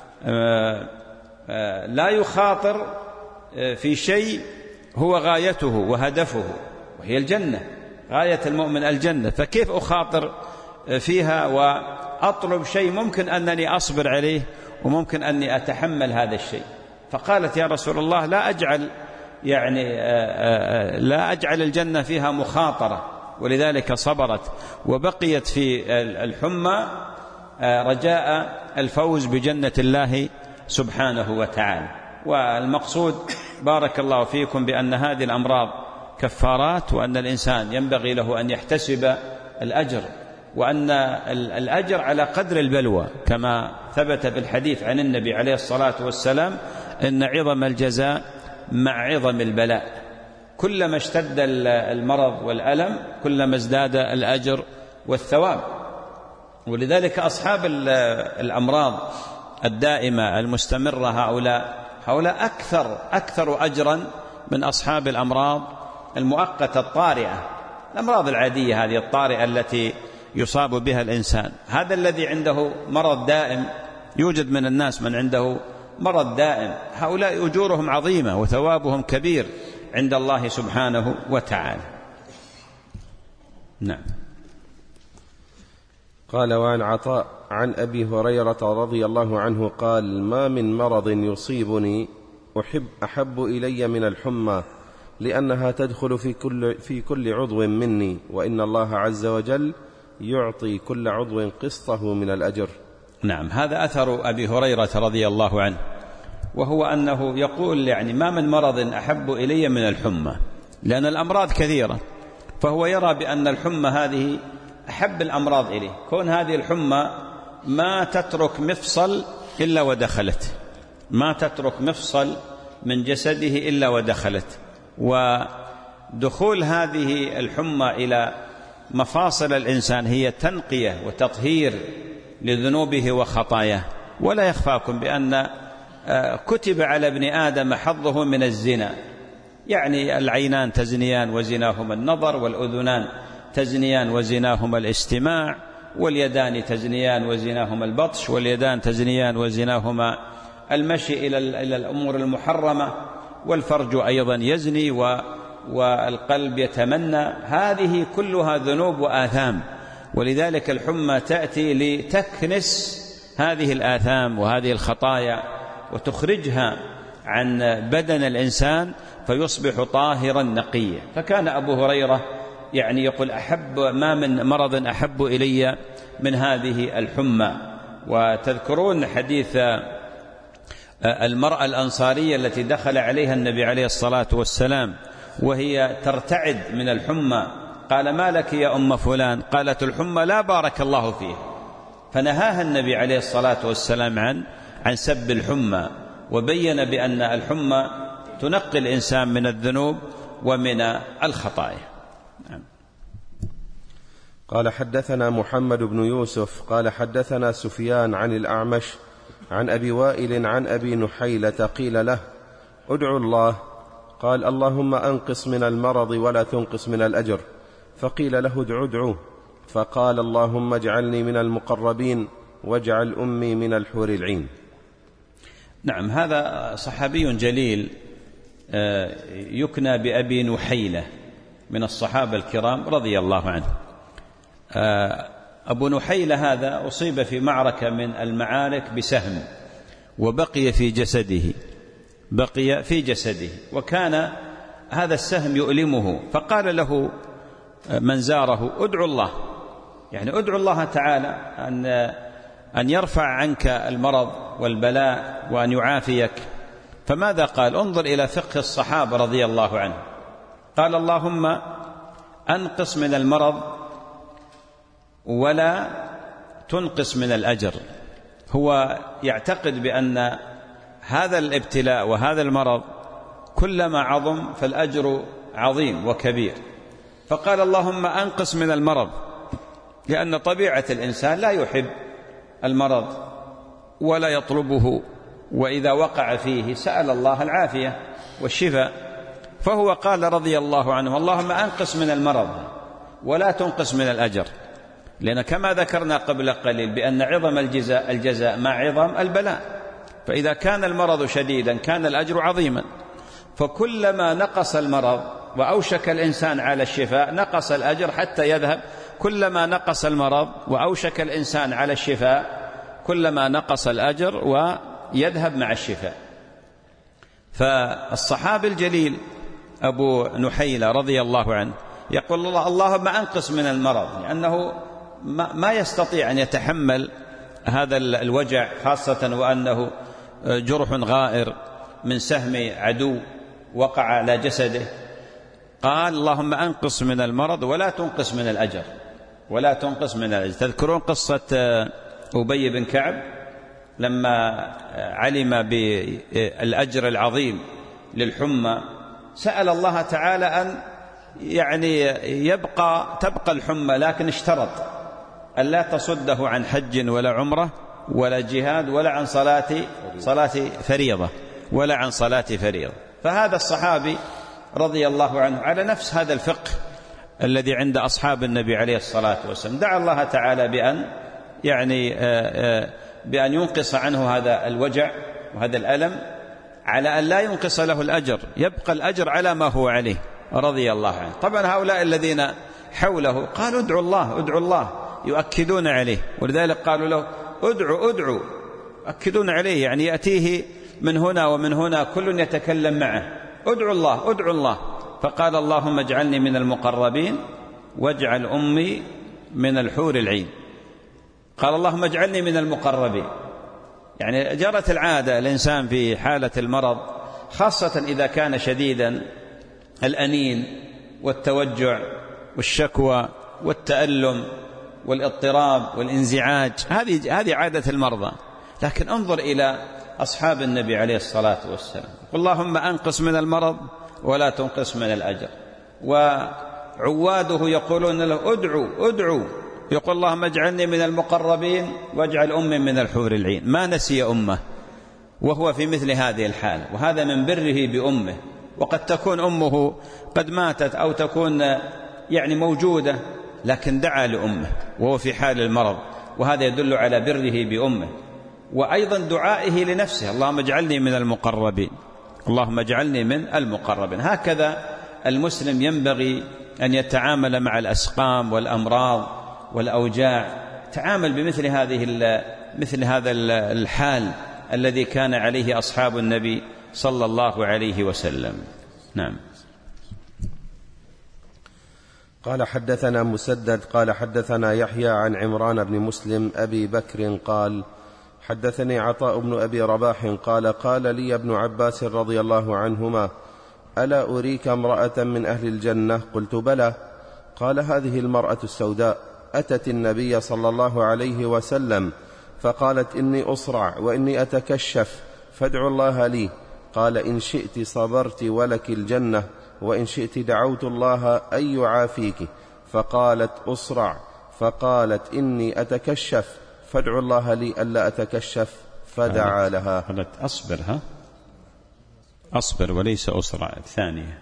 [SPEAKER 2] آه آه لا يخاطر آه في شيء هو غايته وهدفه، وهي الجنة، غاية المؤمن الجنة. فكيف أخاطر فيها وأطلب شيء ممكن أنني أصبر عليه وممكن أني أتحمل هذا الشيء؟ فقالت يا رسول الله لا أجعل يعني لا أجعل الجنة فيها مخاطرة، ولذلك صبرت وبقيت في الحمى رجاء الفوز بجنة الله سبحانه وتعالى. والمقصود بارك الله فيكم بأن هذه الأمراض كفارات، وأن الإنسان ينبغي له أن يحتسب الأجر، وأن الأجر على قدر البلوى، كما ثبت بالحديث عن النبي عليه الصلاة والسلام إن عظم الجزاء مع عظم البلاء. كلما اشتد المرض والألم كلما ازداد الأجر والثواب. ولذلك أصحاب الأمراض الدائمة المستمرة هؤلاء هؤلاء أكثر أكثر أجرا من أصحاب الأمراض المؤقتة الطارئة. الأمراض العادية هذه الطارئة التي يصاب بها الإنسان، هذا الذي عنده مرض دائم، يوجد من الناس من عنده مرض دائم، هؤلاء أجورهم عظيمة وثوابهم كبير عند الله سبحانه وتعالى. نعم.
[SPEAKER 3] قال وعن عطاء عن أبي هريرة رضي الله عنه قال ما من مرض يصيبني أحب أحب إلي من الحمى، لأنها تدخل في كل, في كل عضو مني، وإن الله عز وجل يعطي كل عضو قسطه من الأجر.
[SPEAKER 2] نعم، هذا أثر أبي هريرة رضي الله عنه، وهو أنه يقول يعني ما من مرض أحب إلي من الحمى، لأن الأمراض كثيرة، فهو يرى بأن الحمى هذه أحب الأمراض إليه، كون هذه الحمى ما تترك مفصل إلا ودخلت، ما تترك مفصل من جسده إلا ودخلت، ودخول هذه الحمى إلى مفاصل الإنسان هي تنقية وتطهير لذنوبه وخطاياه. ولا يخفاكم بأن كتب على ابن آدم حظه من الزنا، يعني العينان تزنيان وزناهما النظر، والأذنان تزنيان وزناهما الاستماع، واليدان تزنيان وزناهما البطش، واليدان تزنيان وزناهما المشي إلى إلى الأمور المحرمة، والفرج أيضا يزني، والقلب يتمنى. هذه كلها ذنوب وآثام، ولذلك الحمى تأتي لتكنس هذه الآثام وهذه الخطايا وتخرجها عن بدن الإنسان فيصبح طاهرا نقيا. فكان أبو هريرة يعني يقول أحب ما من مرض أحب إلي من هذه الحمى. وتذكرون حديث المرأة الأنصارية التي دخل عليها النبي عليه الصلاة والسلام وهي ترتعد من الحمى، قال ما لك يا أم فلان؟ قالت الحمى لا بارك الله فيه، فنهاها النبي عليه الصلاة والسلام عن عن سب الحمى، وبين بأن الحمى تنقي الإنسان من الذنوب ومن الخطايا. نعم.
[SPEAKER 3] قال حدثنا محمد بن يوسف قال حدثنا سفيان عن الأعمش عن أبي وائل عن أبي نحيلة قيل له ادعوا الله، قال اللهم أنقص من المرض ولا تنقص من الأجر، فقيل له ادعوا ادعوه، فقال اللهم اجعلني من المقربين واجعل أمي من الحور العين.
[SPEAKER 2] نعم، هذا صحابي جليل يكنى بأبي نحيلة من الصحابة الكرام رضي الله عنه. أبو نحيلة هذا أصيب في معركة من المعارك بسهم وبقي في جسده بقي في جسده وكان هذا السهم يؤلمه، فقال له من زاره ادعو الله، يعني ادعو الله تعالى أن أن يرفع عنك المرض والبلاء وأن يعافيك. فماذا قال؟ انظر إلى فقه الصحابة رضي الله عنه. قال اللهم أنقص من المرض ولا تنقص من الأجر. هو يعتقد بأن هذا الابتلاء وهذا المرض كلما عظم فالأجر عظيم وكبير، فقال اللهم أنقص من المرض، لأن طبيعة الإنسان لا يحب المرض ولا يطلبه، وإذا وقع فيه سأل الله العافية والشفاء. فهو قال رضي الله عنه اللهم أنقص من المرض ولا تنقص من الأجر، لأن كما ذكرنا قبل قليل بأن عظم الجزاء الجزاء مع عظم البلاء، فإذا كان المرض شديدا كان الأجر عظيما، فكلما نقص المرض وأوشك الإنسان على الشفاء نقص الأجر حتى يذهب، كلما نقص المرض وأوشك الإنسان على الشفاء كلما نقص الأجر ويذهب مع الشفاء. فالصحابي الجليل أبو نحيلة رضي الله عنه يقول الله اللهم أنقص من المرض، لأنه ما يستطيع أن يتحمل هذا الوجع، خاصة وأنه جرح غائر من سهم عدو وقع على جسده. قال اللهم أنقص من المرض ولا تنقص من الأجر ولا تنقص من الأجر. تذكرون قصة أبي بن كعب لما علم بالأجر العظيم للحمى سأل الله تعالى أن يعني يبقى تبقى الحمى، لكن اشترط أن لا تصده عن حج ولا عمرة ولا جهاد ولا عن صلاة صلاة فريضة ولا عن صلاة فريضة. فهذا الصحابي رضي الله عنه على نفس هذا الفقه الذي عند أصحاب النبي عليه الصلاة والسلام دعا الله تعالى بأن يعني بأن ينقص عنه هذا الوجع وهذا الألم، على أن لا ينقص له الأجر، يبقى الأجر على ما هو عليه رضي الله عنه. طبعا هؤلاء الذين حوله قالوا ادعوا الله ادعوا الله، يؤكدون عليه، ولذلك قالوا له ادعوا ادعوا، يؤكدون عليه، يعني يأتيه من هنا ومن هنا كل يتكلم معه ادعوا الله ادعوا الله. فقال اللهم اجعلني من المقربين واجعل أمي من الحور العين. قال اللهم اجعلني من المقربين. يعني جرت العادة الإنسان في حالة المرض خاصة إذا كان شديدا الأنين والتوجع والشكوى والتألم والاضطراب والانزعاج، هذه هذه عادة المرضى. لكن انظر إلى أصحاب النبي عليه الصلاة والسلام، اللهم أنقص من المرض ولا تنقص من الأجر. وعواده يقولون له ادعوا ادعوا، يقول اللهم اجعلني من المقربين واجعل أمي من الحور العين. ما نسي أمه وهو في مثل هذه الحال، وهذا من بره بأمه. وقد تكون أمه قد ماتت أو تكون يعني موجودة، لكن دعا لأمه وهو في حال المرض، وهذا يدل على بره بأمه. وأيضا دعائه لنفسه، اللهم اجعلني من المقربين، اللهم اجعلني من المقربين. هكذا المسلم ينبغي أن يتعامل مع الأسقام والأمراض والأوجاع، تعامل بمثل هذه مثل هذا الحال الذي كان عليه أصحاب النبي صلى الله عليه وسلم. نعم.
[SPEAKER 3] قال حدثنا مسدد قال حدثنا يحيى عن عمران بن مسلم أبي بكر قال حدثني عطاء بن أبي رباح قال قال لي ابن عباس رضي الله عنهما ألا أريك امرأة من أهل الجنة؟ قلت بلى. قال هذه المرأة السوداء أتت النبي صلى الله عليه وسلم فقالت إني أصرع وإني أتكشف فادعوا الله لي. قال إن شئت صبرت ولك الجنة وإن شئت دعوت الله أن يعافيك. فقالت أصرع، فقالت إني أتكشف فادعوا الله لي ألا أتكشف، فدعا لها.
[SPEAKER 2] قالت أصبر، ها أصبر وليس أصرع. الثانية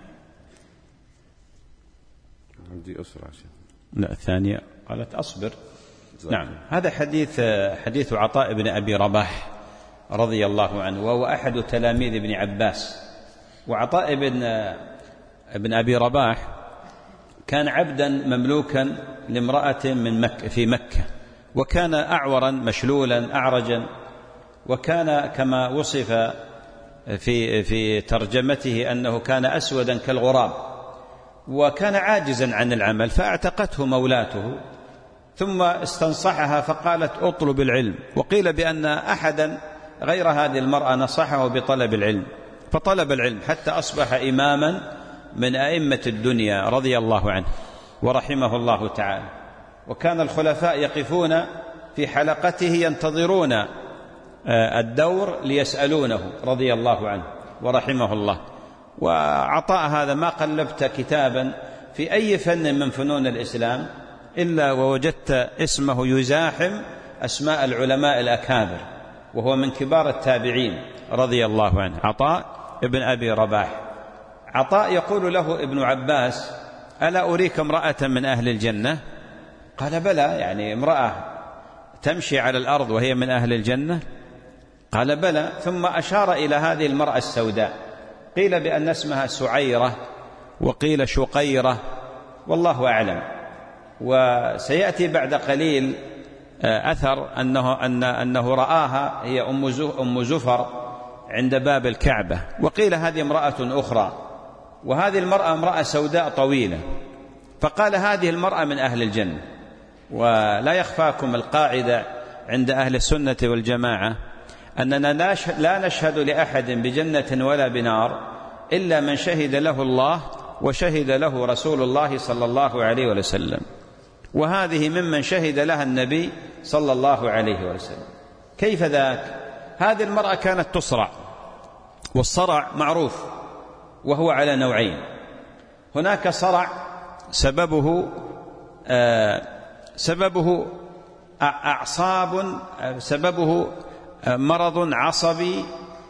[SPEAKER 3] عندي أصرع.
[SPEAKER 2] لا، الثانية قالت أصبر. نعم. هذا حديث حديث عطاء بن أبي رباح رضي الله عنه، وهو أحد تلاميذ ابن عباس. وعطاء بن ابن أبي رباح كان عبدا مملوكا لامرأة من مكة في مكة، وكان أعورا مشلولا أعرجا، وكان كما وصف في في ترجمته أنه كان أسودا كالغراب، وكان عاجزا عن العمل. فاعتقته مولاته ثم استنصحها فقالت اطلب العلم. وقيل بأن أحدا غير هذه المرأة نصحه بطلب العلم، فطلب العلم حتى أصبح إماما من أئمة الدنيا رضي الله عنه ورحمه الله تعالى. وكان الخلفاء يقفون في حلقته ينتظرون الدور ليسألونه رضي الله عنه ورحمه الله. وعطاء هذا ما قلبت كتابا في أي فن من فنون الإسلام إلا ووجدت اسمه يزاحم أسماء العلماء الأكابر، وهو من كبار التابعين رضي الله عنه، عطاء ابن أبي رباح. عطاء يقول له ابن عباس ألا أريك امرأة من أهل الجنة؟ قال بلى، يعني امرأة تمشي على الأرض وهي من أهل الجنة؟ قال بلى. ثم أشار إلى هذه المرأة السوداء، قيل بأن اسمها سعيرة وقيل شقيرة، والله أعلم. وسيأتي بعد قليل أثر أنه, أن أنه رآها هي أم زفر عند باب الكعبة، وقيل هذه امرأة أخرى، وهذه المرأة امرأة سوداء طويلة. فقال هذه المرأة من أهل الجنة. ولا يخفاكم القاعدة عند أهل السنة والجماعة أننا لا نشهد لأحد بجنة ولا بنار إلا من شهد له الله وشهد له رسول الله صلى الله عليه وسلم، وهذه ممن شهد لها النبي صلى الله عليه وسلم. كيف ذاك؟ هذه المرأة كانت تصرع، والصرع معروف وهو على نوعين. هناك صرع سببه آه سببه أعصاب، سببه مرض عصبي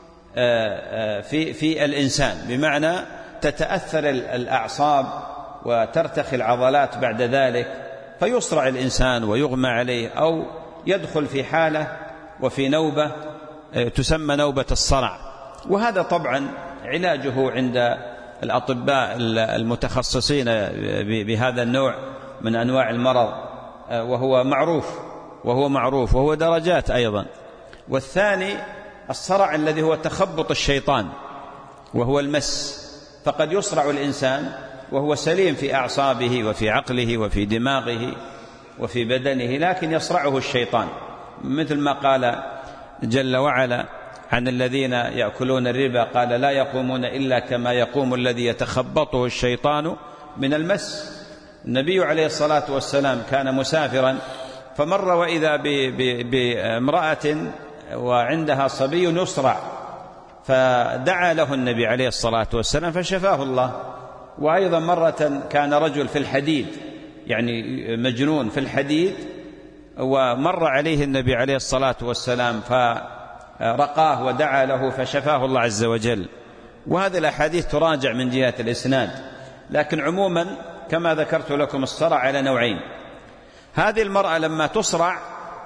[SPEAKER 2] آه في في الإنسان، بمعنى تتأثر الأعصاب وترتخي العضلات بعد ذلك فيصرع الإنسان ويغمى عليه، أو يدخل في حالة وفي نوبة تسمى نوبة الصرع. وهذا طبعا علاجه عند الأطباء المتخصصين بهذا النوع من أنواع المرض، وهو معروف وهو معروف وهو درجات أيضا. والثاني الصرع الذي هو تخبط الشيطان وهو المس، فقد يصرع الإنسان وهو سليم في أعصابه وفي عقله وفي دماغه، وفي بدنه، لكن يصرعه الشيطان، مثل ما قال جل وعلا عن الذين يأكلون الربا، قال لا يقومون إلا كما يقوم الذي يتخبطه الشيطان من المس. النبي عليه الصلاة والسلام كان مسافرا، فمر وإذا بامرأة وعندها صبي يصرع، فدعا له النبي عليه الصلاة والسلام فشفاه الله. وأيضا مرة كان رجل في الحديد، يعني مجنون في الحديد، ومر عليه النبي عليه الصلاة والسلام فرقاه ودعا له فشفاه الله عز وجل. وهذه الأحاديث تراجع من جهة الإسناد، لكن عموما كما ذكرت لكم الصرع على نوعين. هذه المرأة لما تصرع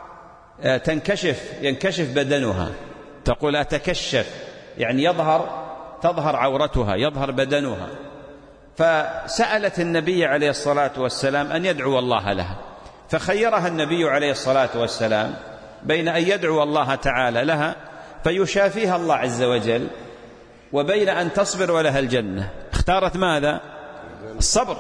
[SPEAKER 2] تنكشف ينكشف بدنها، تقول أتكشف، يعني يظهر تظهر عورتها، يظهر بدنها. فسألت النبي عليه الصلاة والسلام أن يدعو الله لها، فخيرها النبي عليه الصلاة والسلام بين أن يدعو الله تعالى لها فيشافيها الله عز وجل، وبين أن تصبر ولها الجنة. اختارت ماذا؟ الصبر،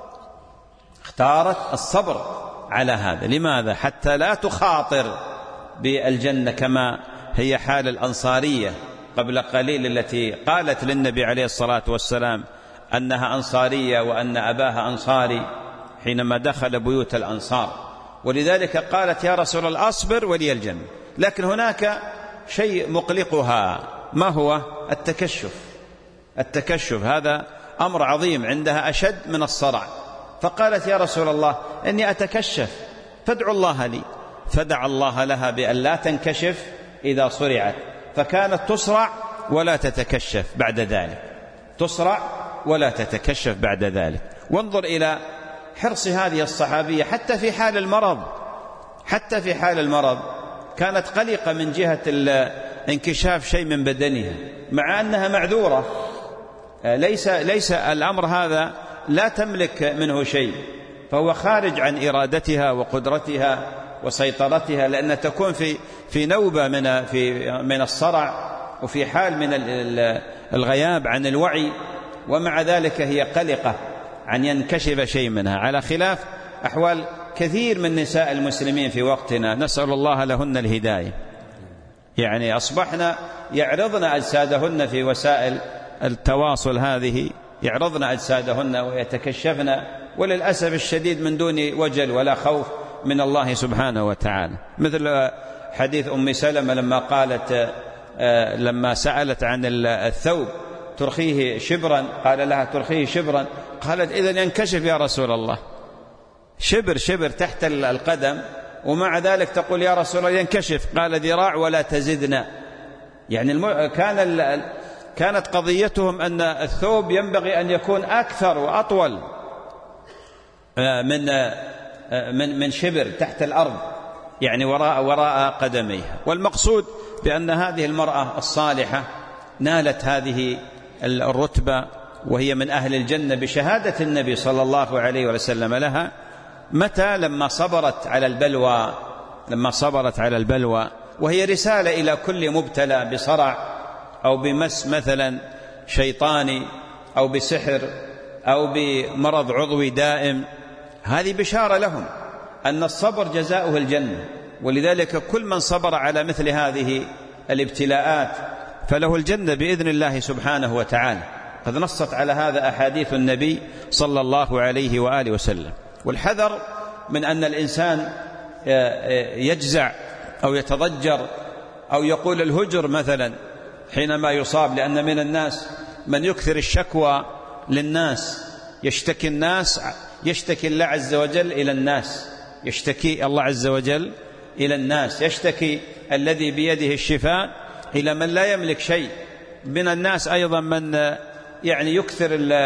[SPEAKER 2] اختارت الصبر على هذا. لماذا؟ حتى لا تخاطر بالجنة كما هي حال الأنصارية قبل قليل التي قالت للنبي عليه الصلاة والسلام أنها أنصارية وأن أباها أنصاري حينما دخل بيوت الأنصار، ولذلك قالت يا رسول الله أصبر ولي الجنة. لكن هناك شيء مقلقها، ما هو؟ التكشف. التكشف هذا أمر عظيم عندها أشد من الصرع، فقالت يا رسول الله إني أتكشف فادعو الله لي، فدعا الله لها بأن لا تنكشف إذا صرعت، فكانت تصرع ولا تتكشف بعد ذلك، تصرع ولا تتكشف بعد ذلك. وانظر إلى حرص هذه الصحابية حتى في حال المرض، حتى في حال المرض كانت قلقة من جهة انكشاف شيء من بدنها، مع أنها معذورة، ليس, ليس الأمر هذا لا تملك منه شيء، فهو خارج عن إرادتها وقدرتها وسيطرتها، لأن تكون في في نوبة من في من الصرع وفي حال من الغياب عن الوعي، ومع ذلك هي قلقة عن ينكشف شيء منها، على خلاف أحوال كثير من نساء المسلمين في وقتنا، نسأل الله لهن الهداية. يعني أصبحنا يعرضن أجسادهن في وسائل التواصل هذه، يعرضن أجسادهن ويتكشفن، وللأسف الشديد من دون وجل ولا خوف من الله سبحانه وتعالى. مثل حديث أم سلمة لما قالت لما سألت عن الثوب ترخيه شبرا، قال لها ترخيه شبرا، قالت إذن ينكشف يا رسول الله، شبر شبر تحت القدم، ومع ذلك تقول يا رسول الله ينكشف، قال ذراع ولا تزدنا. يعني الم... كان ال... كانت قضيتهم أن الثوب ينبغي أن يكون أكثر وأطول من من من شبر تحت الأرض، يعني وراء وراء قدميها. والمقصود بأن هذه المرأة الصالحة نالت هذه الرتبة وهي من أهل الجنة بشهادة النبي صلى الله عليه وسلم لها. متى؟ لما صبرت على البلوى، لما صبرت على البلوى، وهي رسالة إلى كل مبتلى بصرع أو بمس مثلا شيطاني أو بسحر أو بمرض عضوي دائم. هذه بشارة لهم أن الصبر جزاؤه الجنة، ولذلك كل من صبر على مثل هذه الابتلاءات فله الجنة بإذن الله سبحانه وتعالى. قد نصت على هذا أحاديث النبي صلى الله عليه وآله وسلم. والحذر من أن الإنسان يجزع أو يتضجر أو يقول الهجر مثلا حينما يصاب، لأن من الناس من يكثر الشكوى للناس، يشتكي الناس، يشتكي الله عز وجل إلى الناس، يشتكي الله عز وجل إلى الناس، يشتكي الذي بيده الشفاء إلى من لا يملك شيء. من الناس أيضا من يعني يكثر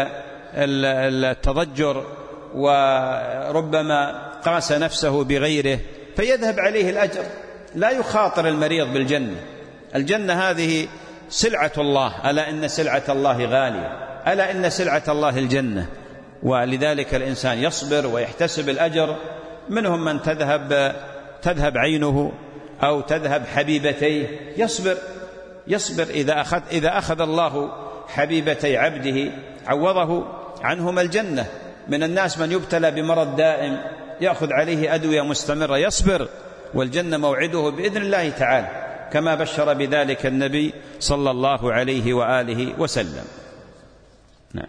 [SPEAKER 2] التضجر وربما قاس نفسه بغيره فيذهب عليه الأجر، لا يخاطر المريض بالجنة. الجنة هذه سلعة الله، ألا إن سلعة الله غالية، ألا إن سلعة الله الجنة. ولذلك الإنسان يصبر ويحتسب الأجر. منهم من تذهب تذهب عينه أو تذهب حبيبتيه، يصبر يصبر إذا أخذ إذا أخذ الله حبيبتي عبده عوضه عنهما الجنة. من الناس من يبتلى بمرض دائم يأخذ عليه أدوية مستمرة يصبر، والجنة موعده بإذن الله تعالى، كما بشر بذلك النبي صلى الله عليه وآله وسلم. نعم.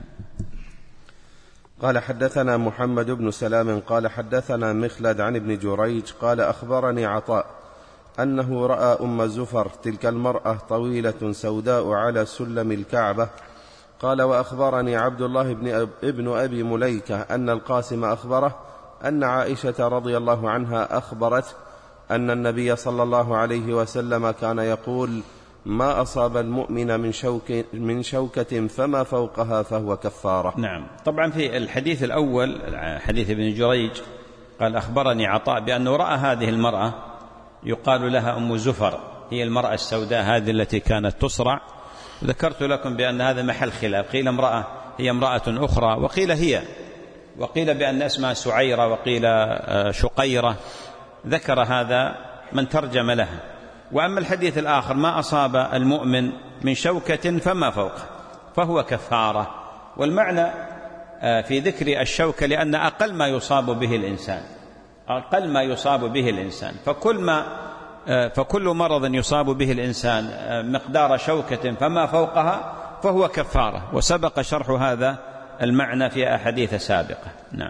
[SPEAKER 3] قال حدثنا محمد بن سلام قال حدثنا مخلد عن ابن جريج قال أخبرني عطاء أنه رأى أم زفر تلك المرأة طويلة سوداء على سلم الكعبة. قال وأخبرني عبد الله بن, أب ابن أبي مليكة أن القاسم أخبره أن عائشة رضي الله عنها أخبرت أن النبي صلى الله عليه وسلم كان يقول ما أصاب المؤمن من, شوك من شوكة فما فوقها فهو كفارة.
[SPEAKER 2] نعم. طبعا في الحديث الأول حديث ابن جريج قال أخبرني عطاء بأنه رأى هذه المرأة يقال لها أم زفر، هي المرأة السوداء هذه التي كانت تصرع. ذكرت لكم بأن هذا محل خلاف، قيل امرأة هي امرأة أخرى، وقيل هي، وقيل بأن اسمها سعيرة، وقيل شقيرة، ذكر هذا من ترجم لها. وأما الحديث الآخر ما أصاب المؤمن من شوكة فما فوقه فهو كفارة، والمعنى في ذكر الشوكة لأن أقل ما يصاب به الإنسان، أقل ما يصاب به الإنسان، فكل ما فكل مرض يصاب به الإنسان مقدار شوكة فما فوقها فهو كفارة، وسبق شرح هذا المعنى في أحاديث سابقة. نعم.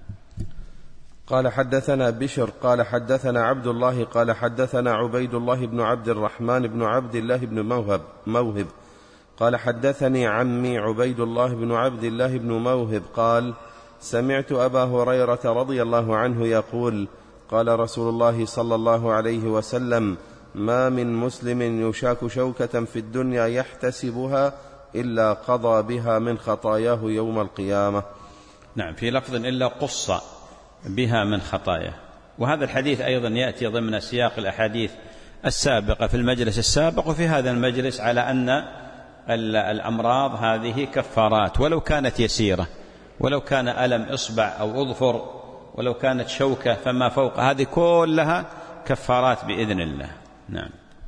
[SPEAKER 3] قال حدثنا بشر قال حدثنا عبد الله قال حدثنا عبيد الله بن عبد الرحمن بن عبد الله بن موهب موهب قال حدثني عمي عبيد الله بن عبد الله بن موهب قال سمعت أبا هريرة رضي الله عنه يقول قال رسول الله صلى الله عليه وسلم ما من مسلم يشاك شوكة في الدنيا يحتسبها إلا قضى بها من خطاياه يوم القيامة.
[SPEAKER 2] نعم. في لفظ إلا قص بها من خطاياه، وهذا الحديث أيضا يأتي ضمن سياق الأحاديث السابقة في المجلس السابق وفي هذا المجلس على أن الأمراض هذه كفارات ولو كانت يسيرة، ولو كان ألم إصبع أو أظفر، ولو كانت شوكة فما فوق، هذه كلها كفارات بإذن الله. نعم.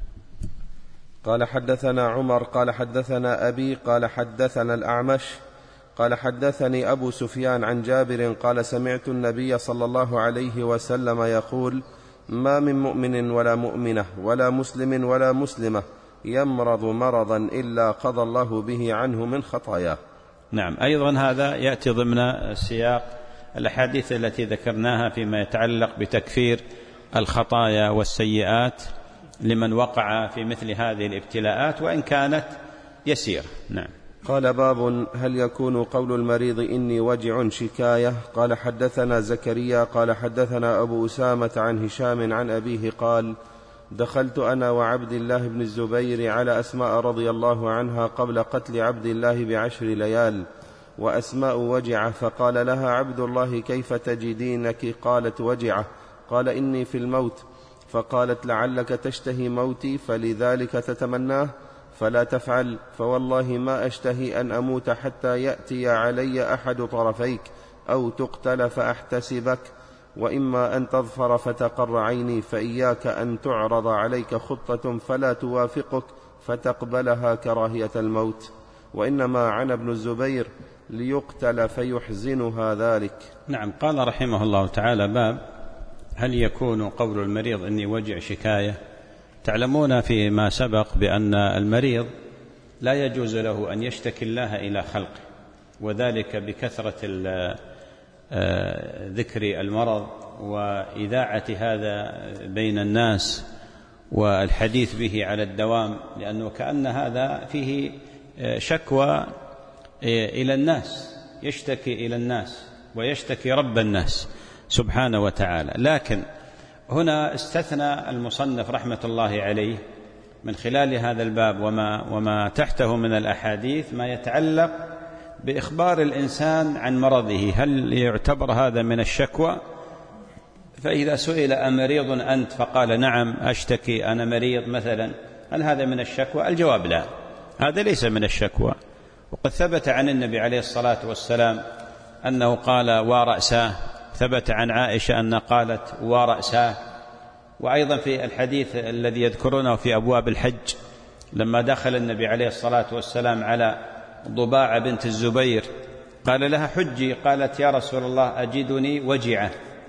[SPEAKER 3] قال حدثنا عمر قال حدثنا أبي قال حدثنا الأعمش قال حدثني أبو سفيان عن جابر قال سمعت النبي صلى الله عليه وسلم يقول ما من مؤمن ولا مؤمنة ولا مسلم ولا مسلمة يمرض مرضا إلا قضى الله به عنه من خطاياه.
[SPEAKER 2] نعم. أيضا هذا يأتي ضمن سياق الأحاديث التي ذكرناها فيما يتعلق بتكفير الخطايا والسيئات لمن وقع في مثل هذه الابتلاءات وإن كانت يسيرة. نعم.
[SPEAKER 3] قال باب هل يكون قول المريض إني وجع شكاية. قال حدثنا زكريا قال حدثنا أبو أسامة عن هشام عن أبيه قال دخلت أنا وعبد الله بن الزبير على أسماء رضي الله عنها قبل قتل عبد الله بعشر ليال وأسماء وجعة، فقال لها عبد الله كيف تجدينك؟ قالت وجعة. قال إني في الموت. فقالت لعلك تشتهي موتي فلذلك تتمناه، فلا تفعل، فوالله ما أشتهي أن أموت حتى يأتي علي أحد طرفيك أو تقتل فأحتسبك، وإما أن تظفر فتقر عيني، فإياك أن تعرض عليك خطة فلا توافقك فتقبلها كراهية الموت، وإنما عن ابن الزبير ليقتل فيحزنها ذلك.
[SPEAKER 2] نعم. قال رحمه الله تعالى باب هل يكون قول المريض إني وجع شكاية. تعلمون فيما سبق بأن المريض لا يجوز له أن يشتكي الله إلى خلقه، وذلك بكثرة ذكر المرض وإذاعة هذا بين الناس والحديث به على الدوام، لأنه كأن هذا فيه شكوى إلى الناس، يشتكي إلى الناس ويشتكي رب الناس سبحانه وتعالى. لكن هنا استثنى المصنف رحمة الله عليه من خلال هذا الباب وما, وما تحته من الأحاديث ما يتعلق بإخبار الإنسان عن مرضه، هل يعتبر هذا من الشكوى؟ فإذا سئل أمريض أنت؟ فقال نعم أشتكي أنا مريض مثلا، هل هذا من الشكوى؟ الجواب لا، هذا ليس من الشكوى. وقد ثبت عن النبي عليه الصلاة والسلام أنه قال ورأساه، ثبت عن عائشة أن قالت ورأساه. وأيضا في الحديث الذي يذكرونه في أبواب الحج لما دخل النبي عليه الصلاة والسلام على ضباعة بنت الزبير قال لها حجي، قالت يا رسول الله أجدني وجعة،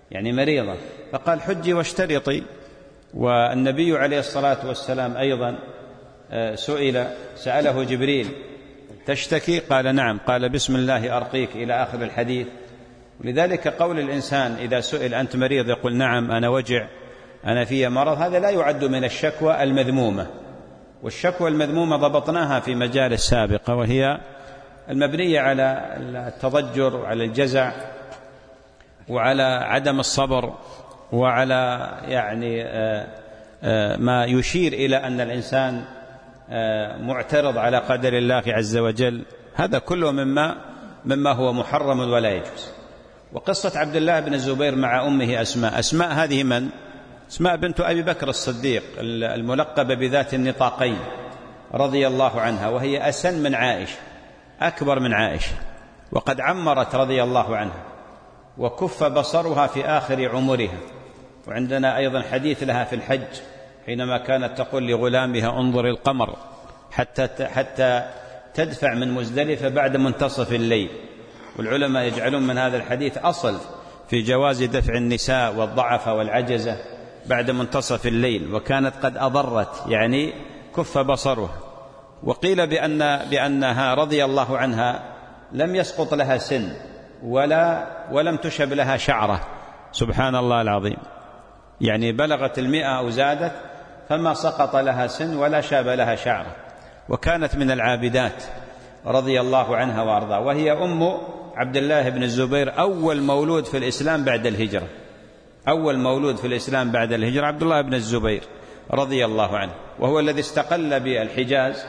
[SPEAKER 2] يعني مريضة، فقال حجي واشترطي. والنبي عليه الصلاة والسلام أيضا سئل سأله جبريل تشتكي؟ قال نعم. قال بسم الله أرقيك إلى آخر الحديث. ولذلك قول الإنسان إذا سئل أنت مريض يقول نعم أنا وجع أنا في مرض، هذا لا يعد من الشكوى المذمومة. والشكوى المذمومة ضبطناها في مجالس سابقة، وهي المبنية على التضجر وعلى الجزع وعلى عدم الصبر وعلى يعني ما يشير إلى أن الإنسان معترض على قدر الله عز وجل. هذا كله مما مما هو محرم ولا يجوز. وقصة عبد الله بن الزبير مع أمه أسماء، أسماء هذه من؟ أسماء بنت أبي بكر الصديق الملقبة بذات النطاقين رضي الله عنها، وهي أسن من عائشة، أكبر من عائشة، وقد عمرت رضي الله عنها، وكف بصرها في آخر عمرها. وعندنا أيضا حديث لها في الحج حينما كانت تقول لغلامها انظر القمر حتى حتى تدفع من مزدلفة بعد منتصف الليل. والعلماء يجعلون من هذا الحديث أصل في جواز دفع النساء والضعف والعجزة بعد منتصف الليل، وكانت قد أضرت يعني كف بصرها. وقيل بأن بأنها رضي الله عنها لم يسقط لها سن ولا ولم تشب لها شعرة، سبحان الله العظيم، يعني بلغت المئة أو زادت فما سقط لها سن ولا شاب لها شعرة، وكانت من العابدات رضي الله عنها وأرضاها. وهي أم عبد الله بن الزبير، أول مولود في الإسلام بعد الهجرة، أول مولود في الإسلام بعد الهجرة عبد الله بن الزبير رضي الله عنه، وهو الذي استقل بالحجاز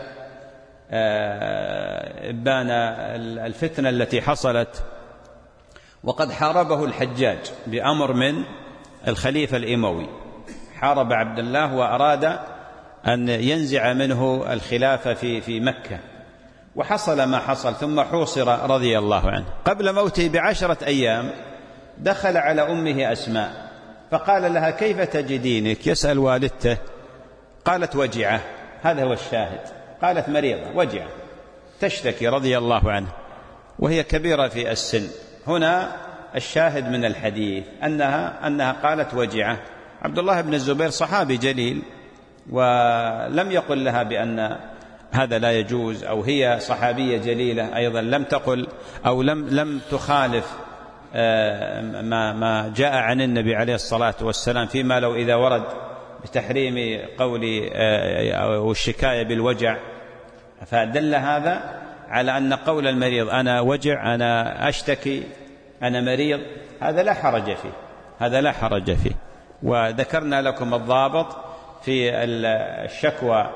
[SPEAKER 2] إبان الفتنة التي حصلت. وقد حاربه الحجاج بأمر من الخليفة الأموي، حارب عبد الله وأراد أن ينزع منه الخلافة في في مكة، وحصل ما حصل، ثم حوصر رضي الله عنه. قبل موته بعشرة أيام دخل على أمه أسماء فقال لها كيف تجدينك؟ يسأل والدته. قالت وجعة، هذا هو الشاهد، قالت مريضة وجعة تشتكي رضي الله عنه وهي كبيرة في السن. هنا الشاهد من الحديث أنها أنها قالت وجعة. عبد الله بن الزبير صحابي جليل، ولم يقل لها بأن هذا لا يجوز، أو هي صحابية جليلة أيضا لم تقل أو لم لم تخالف ما ما جاء عن النبي عليه الصلاة والسلام فيما لو إذا ورد بتحريم قول أو الشكاية بالوجع. فدل هذا على أن قول المريض أنا وجع أنا أشتكي أنا مريض هذا لا حرج فيه، هذا لا حرج فيه. وذكرنا لكم الضابط في الشكوى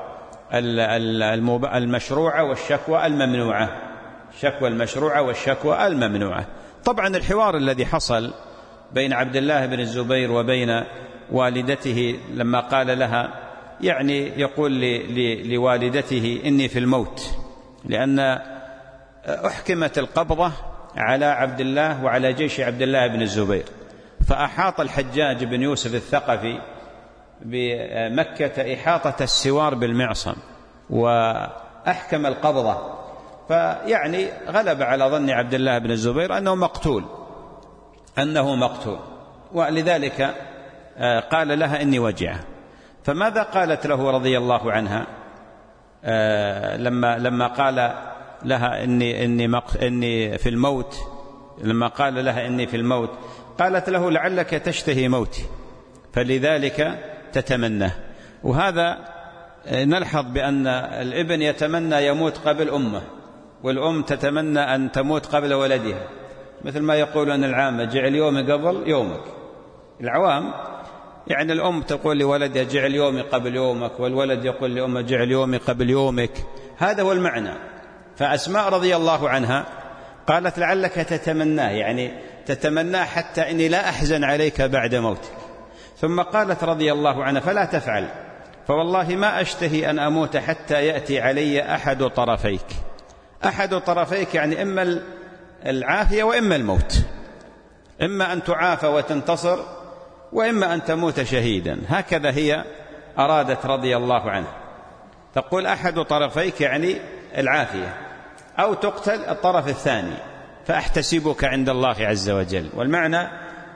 [SPEAKER 2] المشروعة والشكوى الممنوعة، الشكوى المشروعة والشكوى الممنوعة. طبعا الحوار الذي حصل بين عبد الله بن الزبير وبين والدته لما قال لها، يعني يقول لوالدته إني في الموت، لأن أحكمت القبضة على عبد الله وعلى جيش عبد الله بن الزبير، فأحاط الحجاج بن يوسف الثقفي بمكة إحاطة السوار بالمعصم وأحكم القبضة، فيعني غلب على ظن عبد الله بن الزبير أنه مقتول أنه مقتول ولذلك قال لها إني وجعة. فماذا قالت له رضي الله عنها لما لما قال لها إني إني إني في الموت؟ لما قال لها إني في الموت قالت له لعلك تشتهي موتي فلذلك تتمناه. وهذا نلحظ بأن الابن يتمنى يموت قبل أمه، والأم تتمنى أن تموت قبل ولدها، مثل ما يقولون العامة جعل يومي قبل يومك. العوام يعني الأم تقول لولدها جعل يومي قبل يومك، والولد يقول لأمه جعل يومي قبل يومك، هذا هو المعنى. فأسماء رضي الله عنها قالت لعلك تتمناه، يعني تتمناه حتى إني لا أحزن عليك بعد موتك. ثم قالت رضي الله عنها فلا تفعل، فوالله ما أشتهي أن أموت حتى يأتي علي أحد طرفيك. أحد طرفيك يعني إما العافية وإما الموت، إما أن تعافى وتنتصر وإما أن تموت شهيدا. هكذا هي أرادت رضي الله عنها، تقول أحد طرفيك يعني العافية، أو تقتل الطرف الثاني فأحتسبك عند الله عز وجل. والمعنى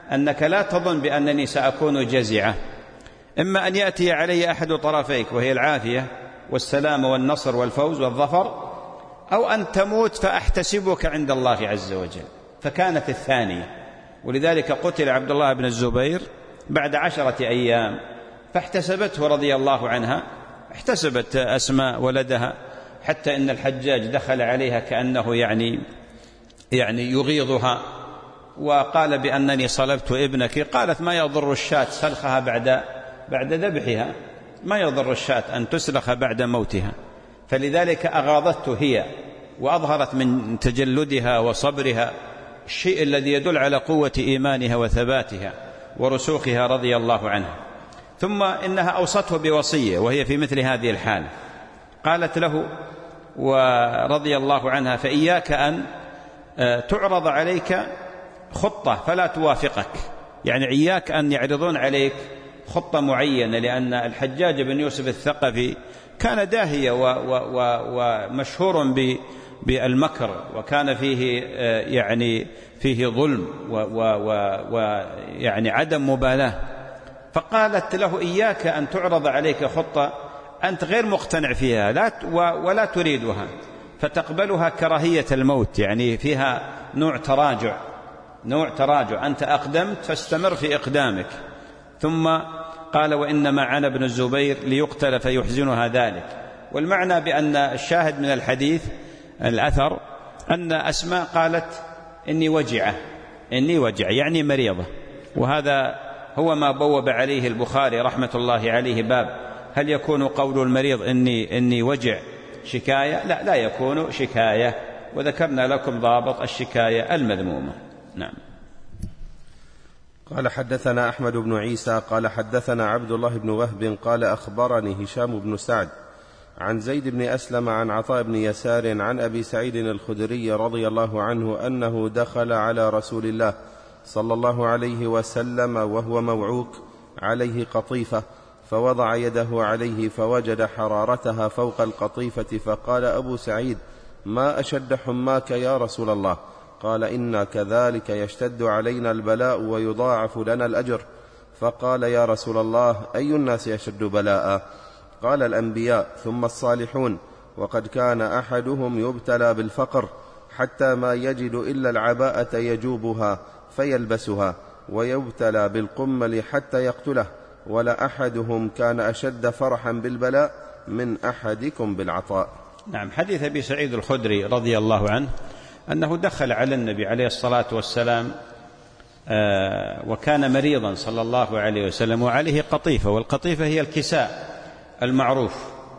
[SPEAKER 2] أنك لا تظن بأنني سأكون جزعة، إما أن يأتي علي أحد طرفيك وهي العافية والسلام والنصر والفوز والظفر، أو أن تموت فأحتسبك عند الله عز وجل، فكانت الثانية. ولذلك قتل عبد الله بن الزبير بعد عشرة أيام، فاحتسبته رضي الله عنها، احتسبت أسماء ولدها، حتى إن الحجاج دخل عليها كأنه يعني يعني يغيظها، وقال بأنني صلبت ابنك. قالت ما يضر الشاة سلخها بعد بعد ذبحها، ما يضر الشاة أن تسلخ بعد موتها. فلذلك أغاظته هي، وأظهرت من تجلدها وصبرها الشيء الذي يدل على قوة إيمانها وثباتها ورسوخها رضي الله عنها. ثم إنها أوصته بوصية وهي في مثل هذه الحال، قالت له ورضي الله عنها: فإياك أن تعرض عليك خطة فلا توافقك، يعني إياك أن يعرضون عليك خطة معينة، لأن الحجاج بن يوسف الثقفي كان داهية ومشهور بالمكر، وكان فيه يعني فيه ظلم ويعني عدم مبالاة. فقالت له: إياك أن تعرض عليك خطة أنت غير مقتنع فيها لا ولا تريدها، فتقبلها كراهية الموت، يعني فيها نوع تراجع نوع تراجع أنت أقدمت فاستمر في إقدامك. ثم قال: وإنما عانى ابن الزبير ليقتل فيحزنها ذلك. والمعنى بأن الشاهد من الحديث الأثر أن أسماء قالت: إني وجعة إني وجعة يعني مريضة. وهذا هو ما بوب عليه البخاري رحمة الله عليه باب: هل يكون قول المريض إني, إني وجع شكاية؟ لا لا يكون شكاية، وذكرنا لكم ضابط الشكاية المذمومة. نعم.
[SPEAKER 3] قال: حدثنا أحمد بن عيسى قال حدثنا عبد الله بن وهب قال أخبرني هشام بن سعد عن زيد بن أسلم عن عطاء بن يسار عن أبي سعيد الخدري رضي الله عنه أنه دخل على رسول الله صلى الله عليه وسلم وهو موعوك عليه قطيفة، فوضع يده عليه فوجد حرارتها فوق القطيفة، فقال أبو سعيد: ما أشد حماك يا رسول الله؟ قال: إنا كذلك يشتد علينا البلاء ويضاعف لنا الأجر. فقال: يا رسول الله، أي الناس يشد بلاء؟ قال: الأنبياء ثم الصالحون، وقد كان أحدهم يبتلى بالفقر حتى ما يجد إلا العباءة يجوبها فيلبسها، ويبتلى بالقمل حتى يقتله، ولا أحدهم كان أشد فرحا بالبلاء من أحدكم بالعطاء.
[SPEAKER 2] نعم. حديث أبي سعيد الخدري رضي الله عنه أنه دخل على النبي عليه الصلاة والسلام وكان مريضا صلى الله عليه وسلم وعليه قطيفة، والقطيفة هي الكساء المعروف.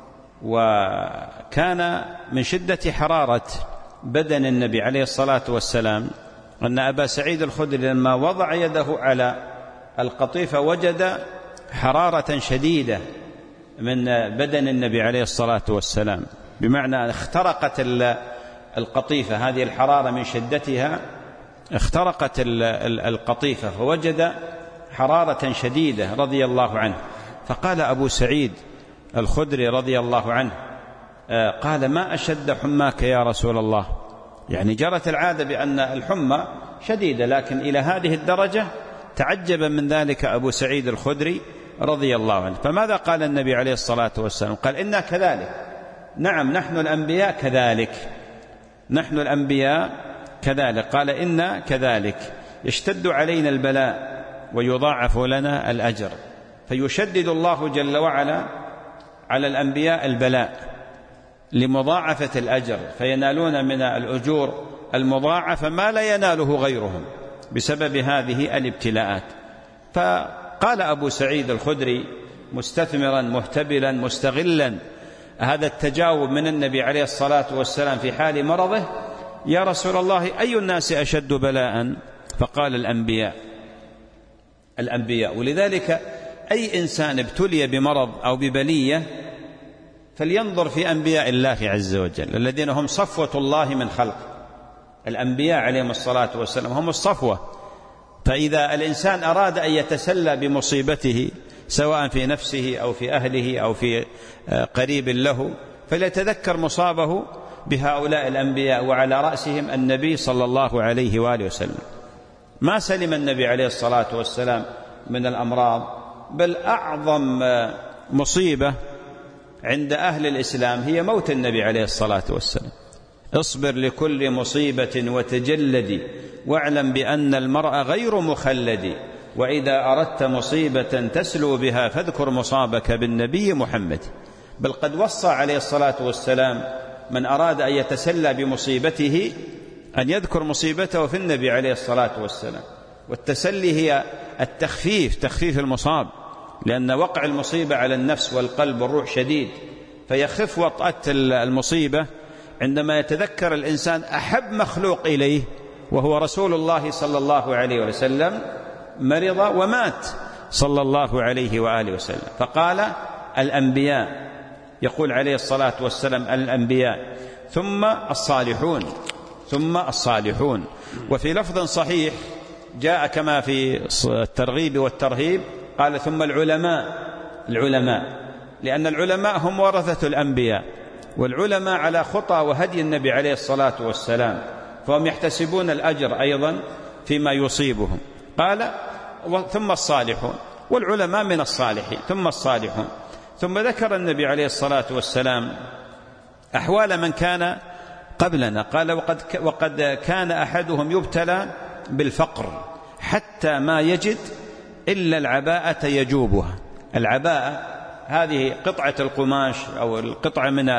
[SPEAKER 2] وكان من شدة حرارة بدن النبي عليه الصلاة والسلام أن أبا سعيد الخدري لما وضع يده على القطيفة وجد حرارة شديدة من بدن النبي عليه الصلاة والسلام، بمعنى اخترقت القطيفة، هذه الحرارة من شدتها اخترقت القطيفة، فوجد حرارة شديدة رضي الله عنه. فقال أبو سعيد الخدري رضي الله عنه قال: ما أشد حماك يا رسول الله؟ يعني جرت العادة بأن الحمى شديدة، لكن إلى هذه الدرجة تعجب من ذلك أبو سعيد الخدري رضي الله عنه. فماذا قال النبي عليه الصلاة والسلام؟ قال: إنا كذلك، نعم نحن الأنبياء كذلك، نحن الأنبياء كذلك. قال: إنا كذلك يشتد علينا البلاء ويضاعف لنا الأجر. فيشدد الله جل وعلا على الأنبياء البلاء لمضاعفة الأجر، فينالون من الأجور المضاعفة ما لا يناله غيرهم بسبب هذه الابتلاءات. فقال أبو سعيد الخدري مستثمرا مهتبلا مستغلا هذا التجاوب من النبي عليه الصلاة والسلام في حال مرضه: يا رسول الله، أي الناس أشد بلاء؟ فقال: الأنبياء الأنبياء. ولذلك أي إنسان ابتلي بمرض أو ببلية فلينظر في أنبياء الله عز وجل الذين هم صفوة الله من خلق. الأنبياء عليهم الصلاة والسلام هم الصفوة. فإذا الإنسان أراد أن يتسلى بمصيبته سواء في نفسه أو في أهله أو في قريب له فليتذكر مصابه بهؤلاء الأنبياء، وعلى رأسهم النبي صلى الله عليه وآله وسلم. ما سلم النبي عليه الصلاة والسلام من الأمراض، بل أعظم مصيبة عند أهل الإسلام هي موت النبي عليه الصلاة والسلام. اصبر لكل مصيبة وتجلدي، واعلم بأن المرء غير مخلد، وإذا أردت مصيبة تسلو بها فاذكر مصابك بالنبي محمد. بل قد وصى عليه الصلاة والسلام من أراد أن يتسلى بمصيبته أن يذكر مصيبته في النبي عليه الصلاة والسلام. والتسلي هي التخفيف، تخفيف المصاب، لأن وقع المصيبة على النفس والقلب والروح شديد، فيخف وطأة المصيبة عندما يتذكر الإنسان أحب مخلوق إليه وهو رسول الله صلى الله عليه وسلم مرض ومات صلى الله عليه وآله وسلم. فقال الأنبياء، يقول عليه الصلاة والسلام الأنبياء ثم الصالحون ثم الصالحون. وفي لفظ صحيح جاء كما في الترغيب والترهيب قال ثم العلماء العلماء لأن العلماء هم ورثة الأنبياء، والعلماء على خطى وهدي النبي عليه الصلاة والسلام، فهم يحتسبون الأجر أيضا فيما يصيبهم. قال ثم الصالحون، والعلماء من الصالحين ثم الصالحون. ثم ذكر النبي عليه الصلاة والسلام أحوال من كان قبلنا، قال وقد, وقد كان أحدهم يبتلى بالفقر حتى ما يجد إلا العباءة يجوبها. العباءة هذه قطعة القماش أو القطعة من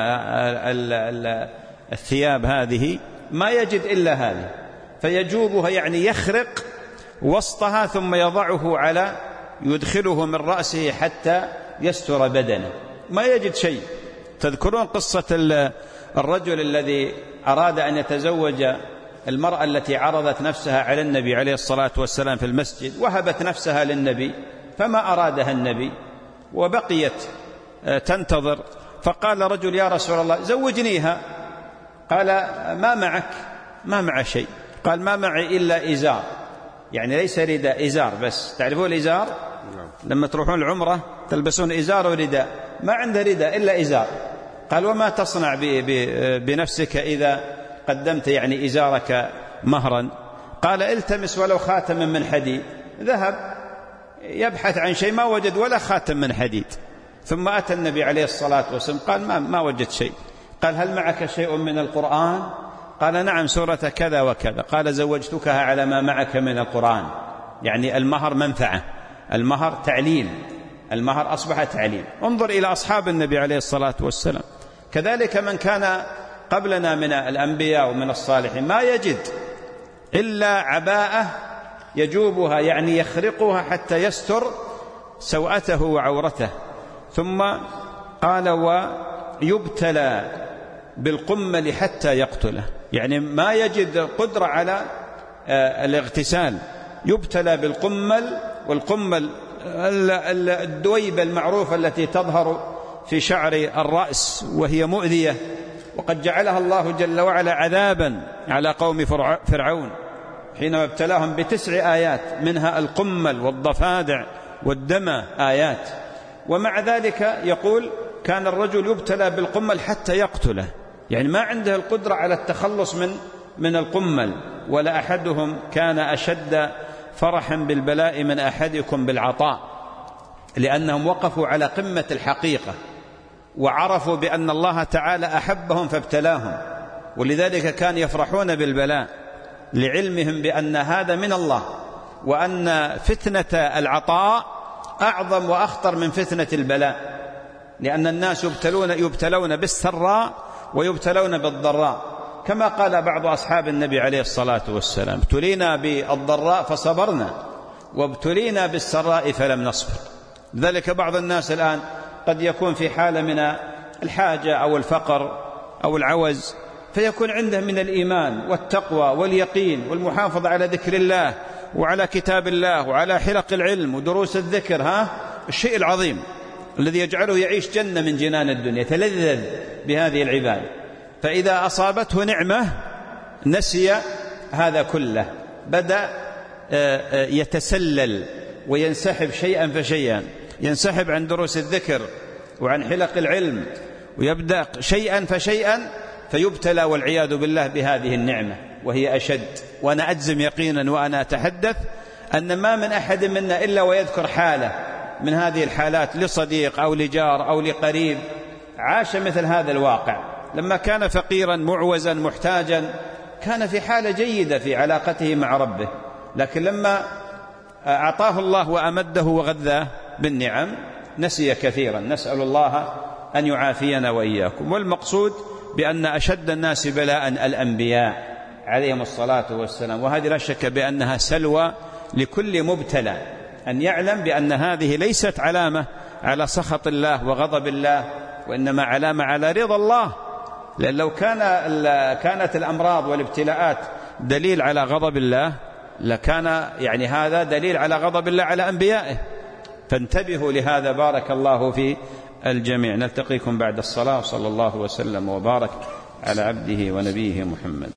[SPEAKER 2] الثياب، هذه ما يجد إلا هذه فيجوبها، يعني يخرق وسطها ثم يضعه على يدخله من رأسه حتى يستر بدنه، ما يجد شيء. تذكرون قصة الرجل الذي أراد أن يتزوج المرأة التي عرضت نفسها على النبي عليه الصلاة والسلام في المسجد، وهبت نفسها للنبي فما أرادها النبي وبقيت تنتظر، فقال رجل يا رسول الله زوجنيها. قال ما معك؟ ما مع شيء. قال ما معي إلا إزار، يعني ليس رداء، إزار بس. تعرفون الإزار؟ لما تروحون العمرة تلبسون إزار ورداء، ما عنده رداء إلا إزار. قال وما تصنع بنفسك إذا قدمت يعني إزارك مهرا؟ قال التمس ولو خاتما من حديد. ذهب يبحث عن شيء ما وجد ولا خاتم من حديد، ثم أتى النبي عليه الصلاة والسلام قال ما, ما وجد شيء. قال هل معك شيء من القرآن؟ قال نعم سورة كذا وكذا. قال زوجتكها على ما معك من القرآن، يعني المهر منفعة، المهر تعليل، المهر أصبح تعليل. انظر إلى أصحاب النبي عليه الصلاة والسلام. كذلك من كان قبلنا من الأنبياء ومن الصالحين ما يجد إلا عباءة يجوبها، يعني يخرقها حتى يستر سوءته وعورته. ثم قال ويبتلى بالقمل حتى يقتله، يعني ما يجد قدرة على الاغتسال، يبتلى بالقمل. والقمل الدويبة المعروفة التي تظهر في شعر الرأس وهي مؤذية، وقد جعلها الله جل وعلا عذابا على قوم فرعون حينما ابتلاهم بتسع آيات، منها القمل والضفادع والدم آيات. ومع ذلك يقول كان الرجل يبتلى بالقمل حتى يقتله، يعني ما عنده القدرة على التخلص من من القمل. ولا أحدهم كان أشد فرحا بالبلاء من أحدكم بالعطاء، لأنهم وقفوا على قمة الحقيقة وعرفوا بأن الله تعالى أحبهم فابتلاهم، ولذلك كان يفرحون بالبلاء لعلمهم بأن هذا من الله، وأن فتنة العطاء أعظم وأخطر من فتنة البلاء، لأن الناس يبتلون, يبتلون بالسراء ويبتلون بالضراء، كما قال بعض أصحاب النبي عليه الصلاة والسلام ابتلينا بالضراء فصبرنا وابتلينا بالسراء فلم نصبر. ذلك بعض الناس الآن قد يكون في حالة من الحاجة أو الفقر أو العوز، فيكون عنده من الإيمان والتقوى واليقين والمحافظة على ذكر الله وعلى كتاب الله وعلى حلق العلم ودروس الذكر، ها الشيء العظيم الذي يجعله يعيش جنة من جنان الدنيا، تلذذ بهذه العبادة. فإذا أصابته نعمة نسي هذا كله، بدأ يتسلل وينسحب شيئا فشيئا، ينسحب عن دروس الذكر وعن حلق العلم، ويبدأ شيئا فشيئا فيبتلى والعياذ بالله بهذه النعمة.
[SPEAKER 4] وهي أشد. وأنا أجزم يقينا وأنا أتحدث أن ما من أحد منا إلا ويذكر حالة من هذه الحالات لصديق أو لجار أو لقريب عاش مثل هذا الواقع. لما كان فقيرا معوزا محتاجا كان في حالة جيدة في علاقته مع ربه، لكن لما أعطاه الله وأمده وغذاه بالنعم نسي كثيرا. نسأل الله أن يعافينا وإياكم. والمقصود بأن أشد الناس بلاء الأنبياء عليهم الصلاة والسلام، وهذه لا شك بأنها سلوى لكل مبتلى، أن يعلم بأن هذه ليست علامة على سخط الله وغضب الله، وإنما علامة على رضا الله. لأن لو كان كانت الأمراض والابتلاءات دليل على غضب الله لكان يعني هذا دليل على غضب الله على أنبيائه. فانتبهوا لهذا. بارك الله في الجميع. نلتقيكم بعد الصلاة. صلى الله وسلم وبارك على عبده ونبيه محمد.